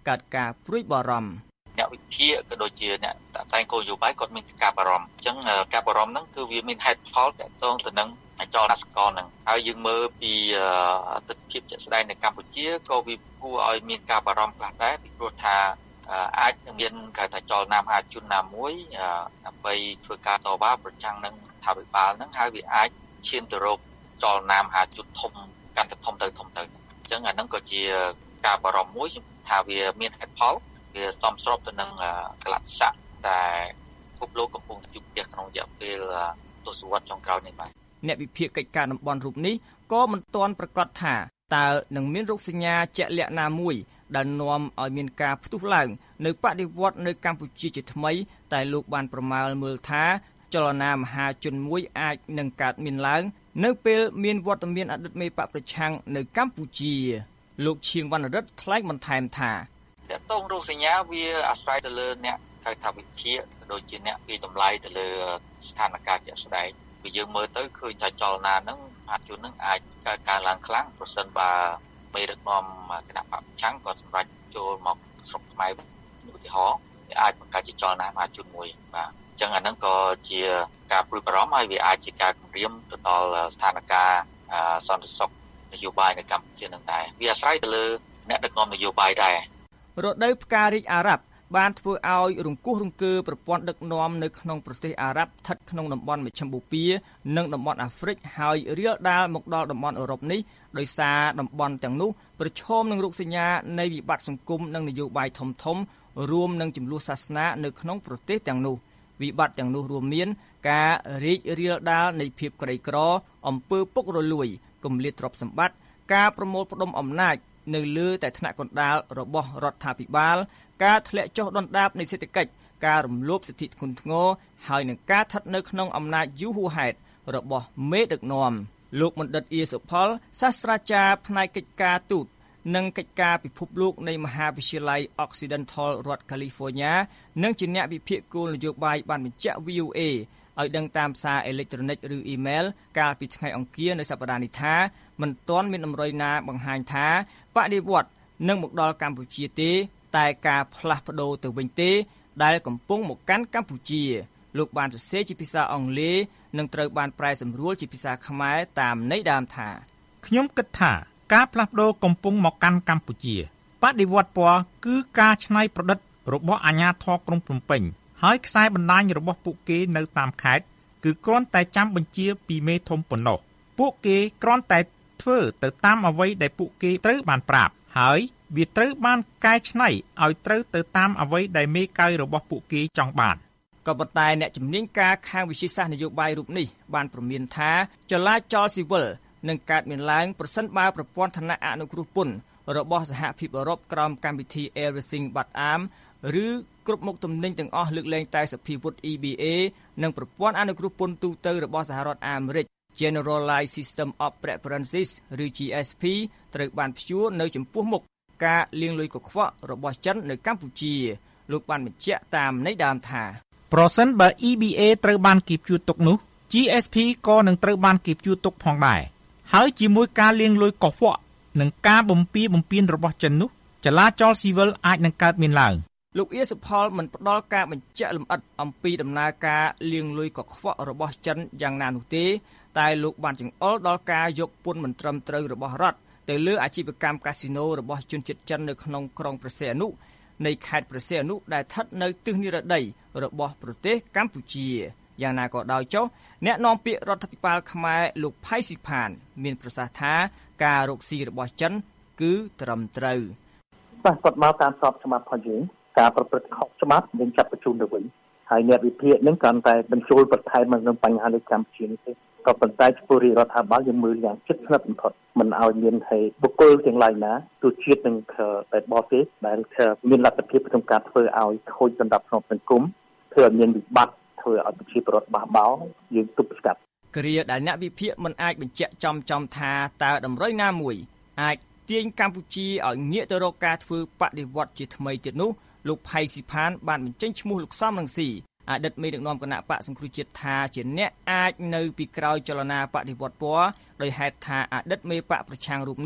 កើតការព្រួយបារម្ភអ្នកវិភាគក៏ដូចជាអ្នកតាក់តែងគោលនយោបាយគាត់មានការបារម្ភអញ្ចឹងការបារម្ភហ្នឹងគឺវាមានហេតុផលទាក់ទងទៅនឹងចលនាសកលហ្នឹងហើយយើងមើលពីទស្សនវិជ្ជាជាក់ស្ដែងនៅកម្ពុជាក៏វាគួរឲ្យមានការបារម្ភខ្លះដែរពីព្រោះថាអាចនឹងមានគេថាចលនាមហាជនណាមួយដើម្បីធ្វើការតវ៉ាប្រឆាំងនឹងរដ្ឋាភិបាលហ្នឹងហើយវាអាចឈានទៅរកចលនាមហាជនធំកាន់តែធំទៅធំទៅអញ្ចឹងអាហ្នឹងក៏ជាការបារម្ភមួយថាវាមានហេតុផលវាសមស្របទៅនឹងកលៈទេសៈដែលពិភពលោកកំពុងជួបប្រទះក្នុងរយៈពេលទសវត្សរ៍ចុងក្រោយនេះបាទអ្នកវិភាគកិច្ចការតំបន់រូបនេះក៏មិនទាន់ប្រកាសថាតើនឹងមានរោគសញ្ញាជាក់លាក់ណាមួយដែលនាំឲ្យមានការផ្ទុះឡើងនៅបដិវត្តនៅកម្ពុជាជាថ្មីតែលោកបានប្រមាលមើលថាចលនាមហាជនមួយអាចនឹងកើតមានឡើងនៅពេលមានវត្តមានអតីតមេបកប្រឆាំងនៅកម្ពុជាលោកឈៀងវណ្ណរិទ្ធថ្លែងបន្ថែមថាតើតងរោគសញ្ញាវាអាស្រ័យទៅលើអ្នកកៅថាវិភាគដូចជាអ្នកពីតម្លៃទៅលើស្ថានភាពជាក់ស្ដែងពីយើងមើលទៅឃើញថាចលនាហ្នឹងហាត់ជួនហ្នឹងអាចកើតការឡើងខ្លាំងប្រសិនបើមេដឹកនាំគណៈបកប្រឆាំងក៏សម្រេចចូលមកស្រុកខ្មែរឧទាហរណ៍វាអាចបង្កើតជាចលនាមហាជនមួយបាទអញ្ចឹងអាហ្នឹងក៏ជាការព្រួយបារម្ភហើយវាអាចជាការគំរាមទៅដល់ស្ថានភាពសន្តិសុខនយោបាយនៅកម្ពុជានឹងដែរវាអាស្រ័យទៅលើអ្នកដឹកនាំនយោបាយដែររដូវផ្ការីកអារ៉ាប់បានធ្វើឲ្យរង្គោះរង្គើប្រព័ន្ធដឹកនាំនៅក្នុងប្រទេសអារ៉ាប់ស្ថិតក្នុងតំបន់មជ្ឈិមបូព៌ានិងតំបន់អាហ្វ្រិកហើយរាលដាលមកដល់តំបន់អឺរ៉ុបនេះដោយសារតំបន់ទាំងនោះប្រឈមនឹងរោគសញ្ញានៃវិបត្តិសង្គមនិងនយោបាយធំធំរួមនឹងចំនួនសាសនានៅក្នុងប្រទេសទាំងនោះវិបត្តិទាំងនោះរួមមានការរីករាលដាលនៃភាពក្រីក្រអំពើពុករលួយគម្លាតទ្រព្យសម្បត្តិការប្រមូលផ្ដុំអំណាចនៅលើតែថ្នាក់កណ្ដាលរបស់រដ្ឋាភិបាលការធ្លាក់ចុះដុនដាបនៃសេដ្ឋកិច្ចការរំលោភសិទ្ធិធ្ងន់ធ្ងរហើយនឹងការស្ថិតនៅក្នុងអំណាចយូរហួសហេតុរបស់មេដឹកនាំលោកបណ្ឌិតអ៊ីសុផលសាស្ត្រាចារ្យផ្នែកកិច្ចការទូតនិងកិច្ចការពិភពលោកនៃមហាវិទ្យាល័យ Occidental រដ្ឋ California និងជាអ្នកវិភាគគោលនយោបាយបានបញ្ជាក់ វី អូ เอ ឲ្យដឹងតាមសារអេឡិចត្រូនិកឬអ៊ីមែលកាលពីថ្ងៃអង្គារនៅសប្តាហ៍នេះថាមិនទាន់មានដំណោយណាបង្ហាញថាបដិវត្តន៍នឹងមកដល់កម្ពុជាទេតែការផ្លាស់ប្ដូរទៅវិញទេដែលកំពុងមកកាន់កម្ពុជាលោកបានសរសេរជាភាសាអង់គ្លេសនិងត្រូវបានប្រែសម្រួលជាភាសាខ្មែរតាមន័យដើមថាខ្ញុំគិតថាការផ្លាស់ប្ដូរកំពុងមកកាន់កម្ពុជាបដិវត្តន៍ពណ៌គឺការច្នៃប្រឌិតរបស់អាជ្ញាធរក្រុងភ្នំពេញហើយខ្សែបណ្ដាញរបស់ពួកគេនៅតាមខេត្តគឺគ្រាន់តែចាំបញ្ជាពីមេធំប៉ុណ្ណោះពួកគេគ្រាន់តែធ្វើទៅតាមអ្វីដែលពួកគេត្រូវបានប្រាប់ហើយវាត្រូវបានកែច្នៃឲ្យត្រូវទៅតាមអ្វីដែលមេកៅរបស់ពួកគេចង់បានក៏ប៉ុន្តែអ្នកជំនាញការខាងវិទ្យាសាស្ត្រនយោបាយរូបនេះបានព្រមានថាចលាចលស៊ីវិលនឹងកើតមានឡើងប្រសិនបើប្រព័ន្ធឋានៈអនុគ្រោះពន្ធរបស់សហភាពអឺរ៉ុបក្រោមកម្មវិធី Everything But Arms ឬគ្រប់មុខទំនិញទាំងអស់លើកលែងតែសភាវុធ អ៊ី ប៊ី เอ និងប្រព័ន្ធអនុគ្រោះពន្ធទូទៅរបស់សហរដ្ឋអាមេរិក Generalized System of Preferences ឬ ជី អេស ភី ត្រូវបានព្យួរនៅចំពោះមុខការលាងលុយកខ្វក់របស់ចិននៅកម្ពុជាលោកបានបញ្ជាក់តាមន័យដើមថាប្រសិនបើ អ៊ី ប៊ី เอ ត្រូវបានគេព្យួរទុកនោះ ជី អេស ភី ក៏នឹងត្រូវបានគេព្យួរទុកផងដែរហើយជាមួយការលាងលុយកខ្វក់និងការបំពារបំពានរបស់ចិននោះចលាចលស៊ីវិលអាចនឹងកើតមានឡើងលោកអ៊ីសុផលមិនផ្ដល់ការបញ្ជាក់លម្អិតអំពីដំណើរការលាងលុយកខ្វក់របស់ចិនយ៉ាងណានោះទេតែលោកបានចង្អុលដល់ការយកពន្ធមិនត្រឹមត្រូវរបស់រដ្ឋទៅលើអាជីវកម្មកាស៊ីណូរបស់ជនជាតិចិននៅក្នុងក្រុងព្រះសីហនុនៃខេត្តព្រះសីហនុដែលស្ថិតនៅទិសនិរតីរបស់ប្រទេសកម្ពុជាយ៉ាងណាក៏ដោយចុះអ្នកនាំពាក្យរដ្ឋាភិបាលខ្មែរលោកផៃស៊ីផានមានប្រសាសន៍ថាការរកស៊ីរបស់ចិនគឺត្រឹមត្រូវបាទគាត់មកតាមស្របច្បាប់ផងយើងការប្រព្រឹត្តខុសច្បាប់នឹងចាប់បញ្ជូនទៅវិញហើយអ្នកវិភាគនឹងគ្រាន់តែបញ្ចូលបន្ថែមមកនឹងបញ្ហាលើកម្ពុជានេះទេក៏ប៉ុន្តែចំពោះរាជរដ្ឋាភិបាលយើងមើលយ៉ាងជិតស្និទ្ធបំផុតមិនឲ្យមានឲ្យបុគ្គលទាំងឡាយណាទូជាតិនឹងតែបោះទេដែលមានលទ្ធភាពក្នុងការធ្វើឲ្យខូចសន្តិភាពសង្គមធ្វើឲ្យមានវិបត្តិធ្វើឲ្យប្រជាពលរដ្ឋបះបោរយើងទប់ស្កាត់គ្រាដែលអ្នកវិភាគមិនអាចបញ្ជាក់ចំចំថាតើតម្រុយណាមួយអាចទាញកម្ពុជាឲ្យងាកទៅរកការធ្វើបដិវត្តន៍ជាថ្មីទៀតនោះលោកផៃស៊ីផានបានបញ្ចេញឈ្មោះលោកសំរងស៊ីអតីតមេដឹកនាំគណៈបកសង្គ្រោះជាតិថាជាអ្នកអាចនៅពីក្រោយចលនាបដិវត្តន៍ពណ៌ដោយហេតុថាអតីតមេបកប្រឆាំងរូបនេះ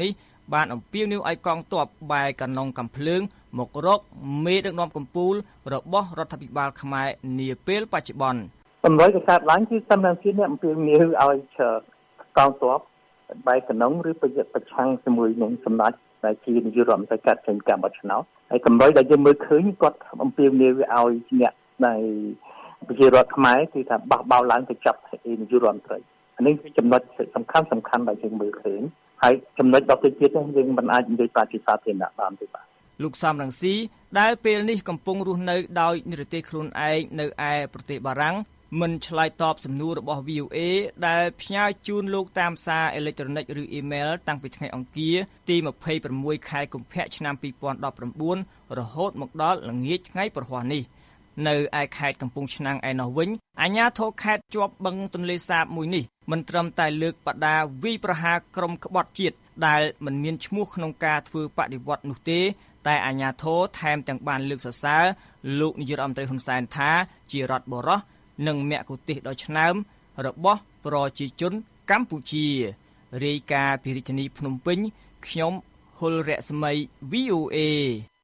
បានអំពាវនាវឲ្យកងទ័ពបែរកណ្ដុងកំភ្លើងមករកមេដឹកនាំកម្ពុជារបស់រដ្ឋាភិបាលខ្មែរនាពេលបច្ចុប្បន្នតម្រុយដែលកើតឡើងគឺសំណាងជាតិនេះអំពាវនាវឲ្យកងទ័ពបែរកណ្ដុងឬប្រយុទ្ធប្រឆាំងជាមួយនឹងសម្ដេចដែលជានាយករដ្ឋមន្ត្រីកាត់ចេញការបោះឆ្នោតហើយកម្រិតដែលយើងមើលឃើញគាត់អំពាវនាវឲ្យអ្នកនៃប្រជារដ្ឋខ្មែរគឺថាបះបោឡើងទៅចាប់នាយករដ្ឋមន្ត្រីនេះគឺចំណុចសំខាន់សំខាន់ដែលយើងមើលឃើញហើយចំណុចដទៃទៀតនេះយើងមិនអាចនិយាយប្រាជាសាធារណៈបានទេបាទលោកសំរងស៊ីដែលពេលនេះកំពុងរស់នៅដោយនិរទេសខ្លួនឯងនៅឯប្រទេសបារាំងមិនឆ្លើយតបសំណួររបស់ វី អូ អេ ដែលផ្ញើជូនលោកតាមសារអេឡិចត្រូនិកឬអ៊ីមែលតាំងពីថ្ងៃអង្គារទីម្ភៃប្រាំមួយខែកុម្ភៈឆ្នាំពីរពាន់ដប់ប្រាំបួនរហូតមកដល់ល្ងាចថ្ងៃប្រហ័សនេះនៅឯខេត្តកំពង់ឆ្នាំងឯណោះវិញអាជ្ញាធរខេត្តជាប់បឹងទន្លេសាបមួយនេះមិនត្រឹមតែលើកបដាវាយប្រហារក្រុមក្បត់ជាតិដែលមិនមានឈ្មោះក្នុងការធ្វើបដិវត្តន៍នោះទេតែអាជ្ញាធរថែមទាំងបានលើកសរសើរលោកនាយករដ្ឋមន្ត្រីហ៊ុនសែនថាជារដ្ឋបរោះនិងមគ្គុទ្ទេសក៍ដ៏ឆ្នើមរបស់ប្រជាជនកម្ពុជារាយការណ៍ពីរាជធានីភ្នំពេញខ្ញុំហុលរស្មី វី អូ អេ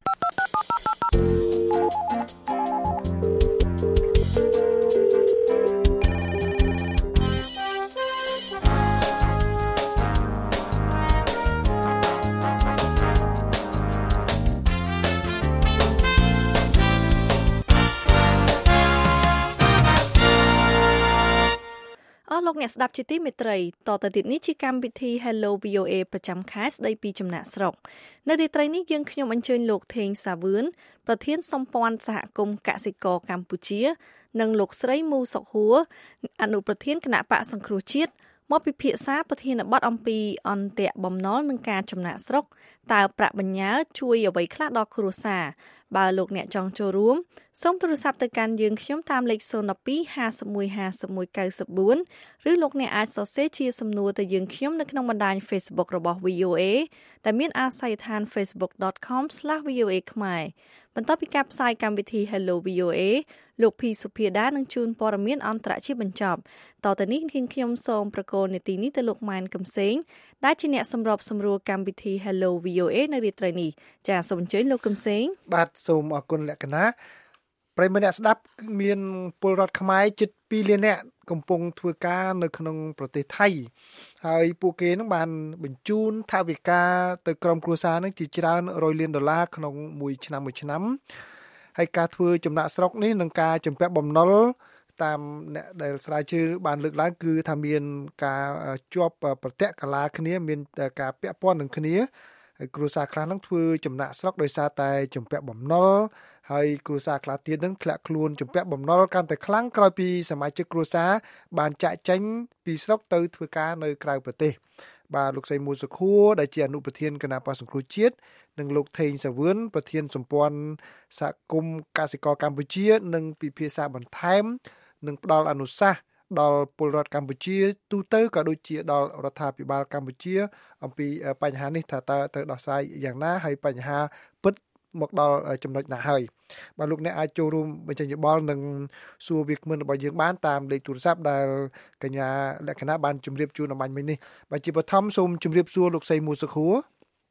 លោកអ្នកស្ដាប់ជាទីមេត្រីតទៅទៀតនេះជាកម្មវិធី Hello វី អូ អេ ប្រចាំខែស្ដីពីចំណាក់ស្រុកនៅរាត្រីនេះយើងខ្ញុំអញ្ជើញលោកថេងសាវឿនប្រធានសម្ព័ន្ធសហគមន៍កសិករកម្ពុជានិងលោកស្រីមូសុកហួរអនុប្រធានគណៈបកសង្គ្រោះជាតិមកពិភាក្សាប្រធានបទអំពីអន្តៈបំណុលនឹងការចំណាក់ស្រុកតើប្រាក់បញ្ញើជួយអ្វីខ្លះដល់គ្រួសារបើលោកអ្នកចង់ចូលរួមសូមទូរស័ព្ទទៅកាន់យើងខ្ញុំតាមលេខศูนย์ หนึ่ง สอง ห้า หนึ่ง ห้า หนึ่ง เก้า สี่ឬលោកអ្នកអាចសរសេរជាសំណួរទៅយើងខ្ញុំនៅក្នុងបណ្ដាញ Facebook របស់ វី អូ អេ ដែលមានអាស័យដ្ឋាន facebook dot com slash v o a ខ្មែរបន្ទាប់ពីការផ្សាយកម្មវិធី Hello វី អូ អេ លោកភីសុភាដានឹងជូនព័ត៌មានអន្តរជាតិបញ្ចប់តទៅនេះខ្ញុំសូមប្រកល់នីតិនេះទៅលោកម៉ែនកំសែងដែលជាអ្នកសម្របសម្រួលកម្មវិធី Hello វី អូ អេ នៅរាត្រីនេះចាសសូមអញ្ជើញលោកកំសែងបាទសូមអរគុណលក្ខណៈប្រិយមិត្តអ្នកស្ដាប់មានពលរដ្ឋខ្មែរជិតពីរលាននាក់កំពុងធ្វើការនៅក្នុងប្រទេសថៃហើយពួកគេនឹងបានបញ្ជូនថវិកាទៅក្រុមគ្រួសារនឹងជាច្រើនរយលានដុល្លារក្នុងមួយឆ្នាំមួយឆ្នាំហើយការធ្វើចំណាក់ស្រុកនេះនឹងការជំពាក់បំណុលតាមអ្នកដែលស្រាវជ្រាវបានលើកឡើងគឺថាមានការជាប់ប្រតិកាឡាគ្នាមានការពាក់ព័ន្ធនឹងគ្នាហើយគ្រួសារខ្លះនឹងធ្វើចំណាក់ស្រុកដោយសារតែជំពាក់បំណុលហើយគ្រួសារខ្លះទៀតនឹងធ្លាក់ខ្លួនជំពាក់បំណុលកាន់តែខ្លាំងក្រោយពីសមាជិកគ្រួសារបានចាក់ចេញពីស្រុកទៅធ្វើការនៅក្រៅប្រទេសបាទលោកសីមូសុខួរដែលជាអនុប្រធានគណៈបក្សសង្គ្រោះជាតិនិងលោកថេងសាវឿនប្រធានសម្ព័ន្ធសហគមន៍កសិករកម្ពុជានឹងពិភាក្សាបន្ថែមនិងផ្ដល់អនុសាសន៍ដល់ពលរដ្ឋកម្ពុជាទូទៅក៏ដូចជាដល់រដ្ឋាភិបាលកម្ពុជាអំពីបញ្ហានេះថាតើទៅដោះស្រាយយ៉ាងណាហើយបញ្ហាពិតមកដល់ចំណុចណាហើយបាទលោកអ្នកអាចចូលរួមបញ្ចេញយោបល់និងសួរវាគ្មិនរបស់យើងបានតាមលេខទូរស័ព្ទដែលកញ្ញាលក្ខណៈបានជម្រាបជូនអំបញ្ញមិញនេះបាទជាបឋមសូមជម្រាបសួរលោកសីមូសុខួរ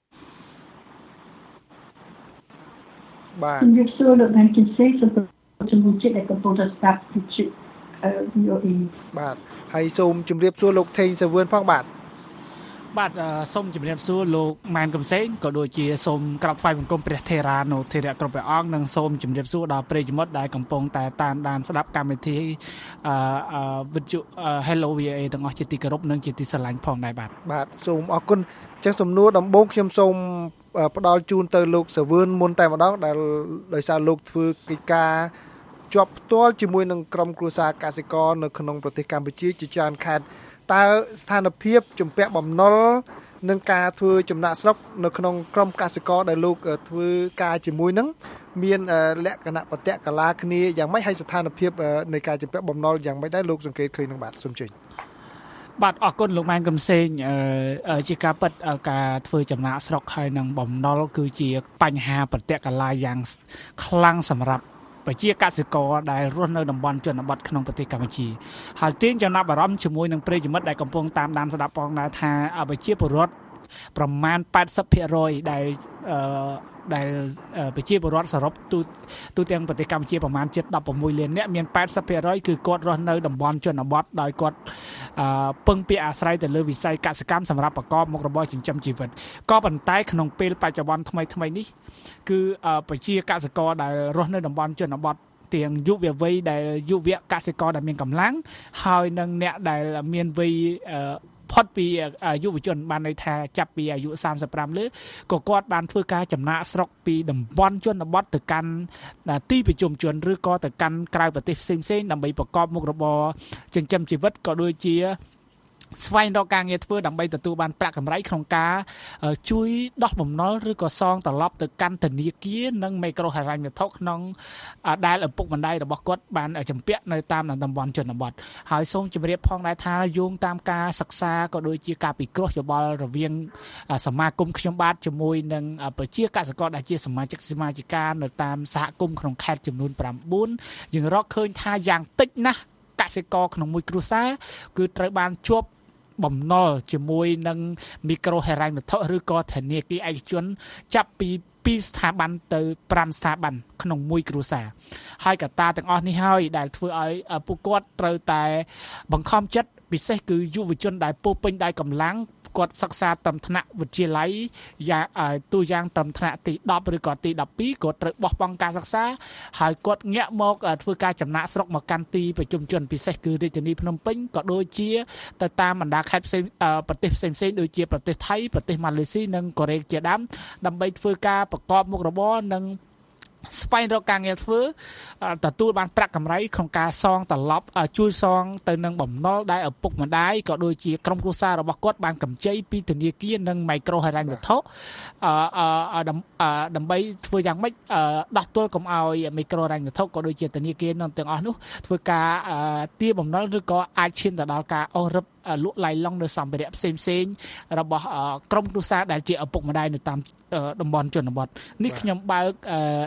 បាទជម្រាបសួរលោកបានជិះសេសូមជំនុំចិត្តដែលកំពុងតែស្ដាប់វិទ្យុអឺ វី អូ អេបាទហើយសូមជម្រាបសួរលោកថេងសាវឿនផងបាទបាទសូមជម្រាបសួរលោកម៉ែនកំសែងក៏ដូចជាសូមក្រាបថ្វាយបង្គំព្រះថេរានុថេរៈគ្រប់ព្រះអង្គនិងសូមជម្រាបសួរដល់ប្រិយមិត្តដែលកំពុងតែតាមដានស្ដាប់កម្មវិធីអឺវិទ្យុ Hello វី អូ អេ ទាំងអស់ជាទីគោរពនិងជាទីស្រឡាញ់ផងដែរបាទបាទសូមអរគុណចឹងសំណួរដំបូងខ្ញុំសូមផ្ដល់ជូនទៅលោកសាវឿនមុនតែម្ដងដែលដោយសារលោកធ្វើកិច្ចការជាប់ផ្ទាល់ជាមួយនឹងក្រុមគ្រួសារកសិករនៅក្នុងប្រទេសកម្ពុជាជាច្រើនខេត្តតើស្ថានភាពជំពាក់បំណុលនឹងការធ្វើចំណាក់ស្រុកនៅក្នុងក្រុមកសិករដែលលោកធ្វើការជាមួយនឹងមានលក្ខណៈប្រតិកាឡាគ្នាយ៉ាងម៉េចហើយស្ថានភាពនៃការជំពាក់បំណុលយ៉ាងម៉េចដែរលោកសង្កេតឃើញនឹងបាទសូមជឿបាទអរគុណលោកម៉ែនកំសែងជាការពិតការធ្វើចំណាក់ស្រុកហើយនឹងបំណុលគឺជាបញ្ហាប្រតិកាឡាយ៉ាងខ្លាំងសម្រាប់ប្រជាកសិករដែលរស់នៅតំបន់ជនបទក្នុងប្រទេសកម្ពុជាហើយទាញចំណាប់អារម្មណ៍ជាមួយនឹងប្រិយមិត្តដែលកំពុងតាមដានស្ដាប់ផងដែរថាប្រជាពលរដ្ឋប្រមាណ 八សិបភាគរយ ដែលអឺដែលប្រជាពលរដ្ឋសរុបទូទូទាំងប្រទេសកម្ពុជាប្រមាណជិត ដប់ប្រាំមួយលាននាក់មាន 八សិបភាគរយ គឺគាត់រស់នៅតំបន់ជនបទដោយគាត់អឺពឹងពាក់អាស្រ័យទៅលើវិស័យកសិកម្មសម្រាប់ប្រកបមុខរបរចិញ្ចឹមជីវិតក៏ប៉ុន្តែក្នុងពេលបច្ចុប្បន្នថ្មីថ្មីនេះគឺប្រជាកសិករដែលរស់នៅតំបន់ជនបទទាំងយុវវ័យដែលយុវកសិករដែលមានកម្លាំងហើយនិងអ្នកដែលមានវ័យផុតពីយុវជនបានន័យថាចាប់ពីអាយុសាមសិបប្រាំលើក៏គាត់បានធ្វើការចំណាកស្រុកពីតំបន់ជនបទទៅកាន់ទីប្រជុំជនឬក៏ទៅកាន់ក្រៅប្រទេសផ្សេងៗដើម្បីប្រកបមុខរបរចិញ្ចឹមជីវិតក៏ដូចជាស្វែងរកការងារធ្វើដើម្បីទទួលបានប្រាក់កម្រៃក្នុងការជួយដោះបំណុលឬក៏សងត្រឡប់ទៅកាន់ធនាគារនិងមីក្រូហិរញ្ញវត្ថុក្នុងដែលឪពុកម្ដាយរបស់គាត់បានជំពាក់នៅតាមតំបន់ជនបទហើយសូមជម្រាបផងដែរថាយោងតាមការសិក្សាក៏ដូចជាការពិគ្រោះយោបល់រវាងសមាគមខ្ញុំបាទជាមួយនឹងប្រជាកសិករដែលជាសមាជិកសមាជិកានៅតាមសហគមន៍ក្នុងខេត្តចំនួនប្រាំបួនយើងរកឃើញថាយ៉ាងតិចណាស់កសិករក្នុងមួយគ្រួសារគឺត្រូវបានជាប់បំណុលជាមួយនឹងមីក្រូហិរញ្ញវត្ថុឬក៏ធនាគារឯកជនចាប់ពីពីរស្ថាប័នទៅប្រាំស្ថាប័នក្នុងមួយគ្រួសារហើយកត្តាទាំងអស់នេះហើយដែលធ្វើឲ្យពួកគាត់ត្រូវតែបង្ខំចិត្តពិសេសគឺយុវជនដែលពោពេញដោយកម្លាំងគាត់សិក្សាត្រឹមថ្នាក់វិទ្យាល័យយ៉ាងទូយ៉ាងត្រឹមថ្នាក់ទីដប់ឬក៏ទីដប់ពីរគាត់ត្រូវបោះបង់ការសិក្សាហើយគាត់ងាកមកធ្វើការចំណាក់ស្រុកមកកាន់ទីប្រជុំជនពិសេសគឺរាជធានីភ្នំពេញក៏ដូចជាទៅតាមបណ្ដាខេត្តផ្សេងប្រទេសផ្សេងៗដូចជាប្រទេសថៃប្រទេសម៉ាឡេស៊ីនិងកូរ៉េជាដើមដើម្បីធ្វើការប្រកបមុខរបរនិងស្វែងរកការងារធ្វើទទួលបានប្រាក់កម្រៃក្នុងការសងត្រឡប់ជួយសងទៅនឹងបំណុលដែលឪពុកម្ដាយក៏ដូចជាក្រុមគ្រួសាររបស់គាត់បានកម្ចីពីធនាគារនិងមីក្រូហិរញ្ញវត្ថុដើម្បីធ្វើយ៉ាងម៉េចដោះទល់កុំឲ្យមីក្រូហិរញ្ញវត្ថុក៏ដូចជាធនាគារនឹងទាំងអស់នោះធ្វើការទារបំណុលឬក៏អាចឈានទៅដល់ការអូសរឹបលក់ឡៃឡុងនៅសម្ភារៈផ្សេងផ្សេងរបស់ក្រុមគ្រួសារដែលជាឪពុកម្ដាយនៅតាមតំបន់ជនបទនេះខ្ញុំបើក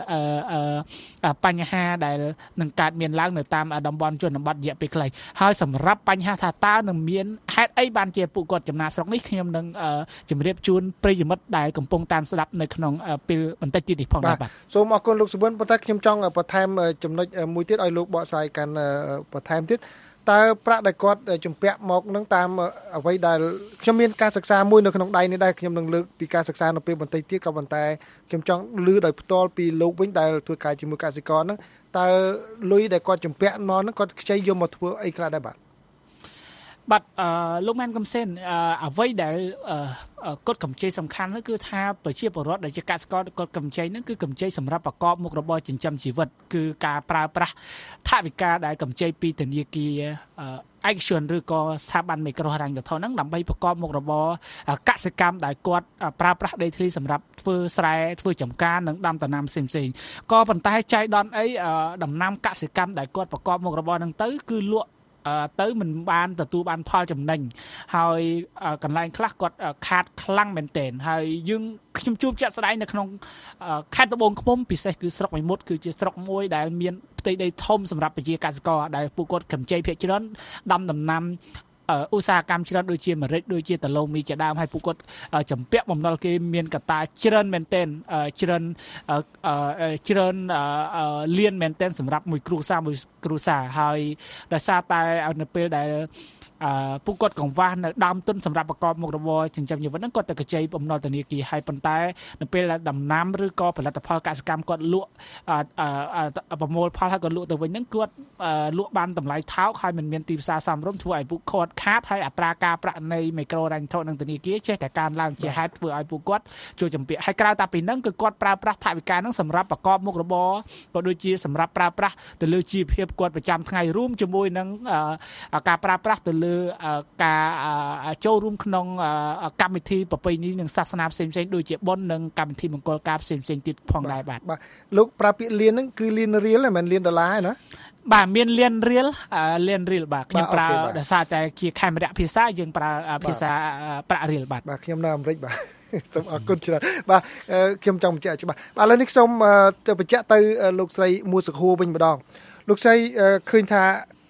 បញ្ហាដែលនឹងកើតមានឡើងនៅតាមតំបន់ជនបទរយៈពេលខ្លីហើយសម្រាប់បញ្ហាថាតើនឹងមានហេតុអីបានជាពួកគាត់ចំណាកស្រុកនេះខ្ញុំនឹងជម្រាបជូនប្រិយមិត្តដែលកំពុងតាមស្ដាប់នៅក្នុងពេលបន្តិចទៀតនេះផងដែរបាទសូមអរគុណលោកសុបិនប៉ុន្តែខ្ញុំចង់បន្ថែមចំណុចមួយទៀតឲ្យលោកបកស្រាយកាន់បន្ថែមទៀតតើប្រាក់ដែលគាត់ជំពាក់មកនឹងតាមអ្វីដែលខ្ញុំមានការសិក្សាមួយនៅក្នុងដៃនេះដែរខ្ញុំនឹងលើកពីការសិក្សានៅពេលបន្តិចទៀតក៏ប៉ុន្តែខ្ញុំចង់ឮដោយផ្ទាល់ពីលោកវិញដែលធ្វើការជាមួយកសិករហ្នឹងតើលុយដែលគាត់ជំពាក់មកហ្នឹងគាត់ខ្ចីយកមកធ្វើអីខ្លះដែរបាទបាទអឺលោកម៉ែនកំសេនអ្វីដែលគាត់កម្ចីសំខាន់នោះគឺថាប្រជាពលរដ្ឋដែលជាកសិករគាត់កម្ចីហ្នឹងគឺកម្ចីសម្រាប់ប្រកបមុខរបរចិញ្ចឹមជីវិតគឺការប្រើប្រាស់ថវិកាដែលកម្ចីពីធនាគារឯកជនឬក៏ស្ថាប័នមីក្រូហិរញ្ញវត្ថុហ្នឹងដើម្បីប្រកបមុខរបរកសិកម្មដែលគាត់ប្រើប្រាស់ដីធ្លីសម្រាប់ធ្វើស្រែធ្វើចម្ការនិងដាំដំណាំផ្សេងៗក៏ប៉ុន្តែចៃដន្យអីដំណាំកសិកម្មដែលគាត់ប្រកបមុខរបរហ្នឹងទៅគឺលក់ទៅមិនបានទទួលបានផលចំណេញហើយកន្លែងខ្លះគាត់ខាតខ្លាំងមែនទែនហើយយើងខ្ញុំជួបជាក់ស្ដែងនៅក្នុងខេត្តត្បូងឃ្មុំពិសេសគឺស្រុកមីមុតគឺជាស្រុកមួយដែលមានផ្ទៃដីធំសម្រាប់ប្រជាកសិករដែលពួកគាត់កម្ចីភាគច្រើនដាំដំណាំឧស្សាហកម្មច្រើនដូចជាម្រេចដូចជាដលូមីជាដើមហើយពួកគាត់ចម្ពាក់បំណុលគេមានកត្តាច្រើនមែនទែនច្រើនច្រើនលៀនមែនទែនសម្រាប់មួយគ្រួសារមួយគ្រួសារហើយដោយសារតែនៅពេលដែលអឺពួកគាត់កង្វះនៅដើមទុនសម្រាប់ប្រកបមុខរបរចិញ្ចឹមជីវិតហ្នឹងគាត់ទៅកជ័យបំណុលធនាគារហើយប៉ុន្តែនៅពេលដែលដំណាំឬក៏ផលិតផលកសិកម្មគាត់លក់ប្រមូលផលហើយគាត់លក់ទៅវិញហ្នឹងគាត់លក់បានតម្លៃថោកហើយមិនមានទីផ្សារសមរម្យធ្វើឲ្យពួកគាត់ខាតហើយអត្រាការប្រាក់នៃមីក្រូហិរញ្ញវត្ថុនិងធនាគារចេះតែកើនឡើងជាហេតុធ្វើឲ្យពួកគាត់ជួយចម្ពាក់ហើយក្រៅតែពីហ្នឹងគឺគាត់ប្រើប្រាស់ថវិកាហ្នឹងសម្រាប់ប្រកបមុខរបរក៏ដូចជាសម្រាប់ប្រើប្រាស់ទៅលើជីវភាពគាត់ប្រចាំថ្ងៃរួមជាមួយនឹងការប្រើប្រាស់ទៅលើការចូលរួមក្នុងកម្មវិធីប្រពៃណីនិងសាសនាផ្សេងៗដូចជាបុណ្យនិងកម្មវិធីមង្គលការផ្សេងៗទៀតផងដែរបាទបាទលោកប្រើពាក្យលៀនហ្នឹងគឺលៀនរៀលហ្នឹងមិនមែនលៀនដុល្លារទេណាបាទមានលៀនរៀលលៀនរៀលបាទខ្ញុំប្រើដោយសារតែជាខេមរៈភាសាយើងប្រើភាសាប្រាក់រៀលបាទបាទខ្ញុំនៅអាមេរិកបាទសូមអរគុណច្រើនបាទខ្ញុំចង់បញ្ជាក់ច្បាស់បាទឥឡូវនេះសូមទៅបញ្ជាក់ទៅលោកស្រីមួសុខួរវិញម្ដងលោកស្រីឃើញថា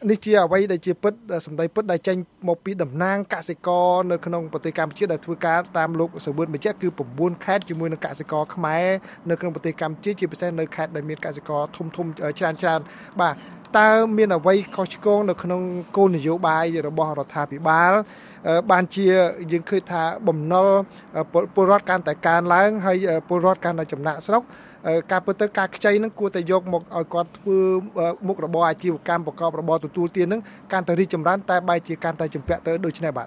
នេះជាអ្វីដែលជាពិតសម្ដីពិតដែលចេញមកពីតំណាងកសិករនៅក្នុងប្រទេសកម្ពុជាដែលធ្វើការតាមលោកសវឿនបញ្ជាក់គឺ9ខេត្តជាមួយនឹងកសិករខ្មែរនៅក្នុងប្រទេសកម្ពុជាជាពិសេសនៅខេត្តដែលមានកសិករធំធំច្រើនច្រើនបាទតើមានអ្វីខុសឆ្គងនៅក្នុងគោលនយោបាយរបស់រដ្ឋាភិបាលបានជាយើងឃើញថាបំណុលពលរដ្ឋកាន់តែកើនឡើងហើយពលរដ្ឋកាន់តែចំណាក់ស្រុកការពិតទៅការខ្ចីនឹងគួរតែយកមកឲ្យគាត់ធ្វើមុខរបរអាជីវកម្មប្រកបរបរទទួលទាននឹងកាន់តែរីកចម្រើនតែបែរជាកាន់តែចម្ពាក់ទៅដូចនេះបាទ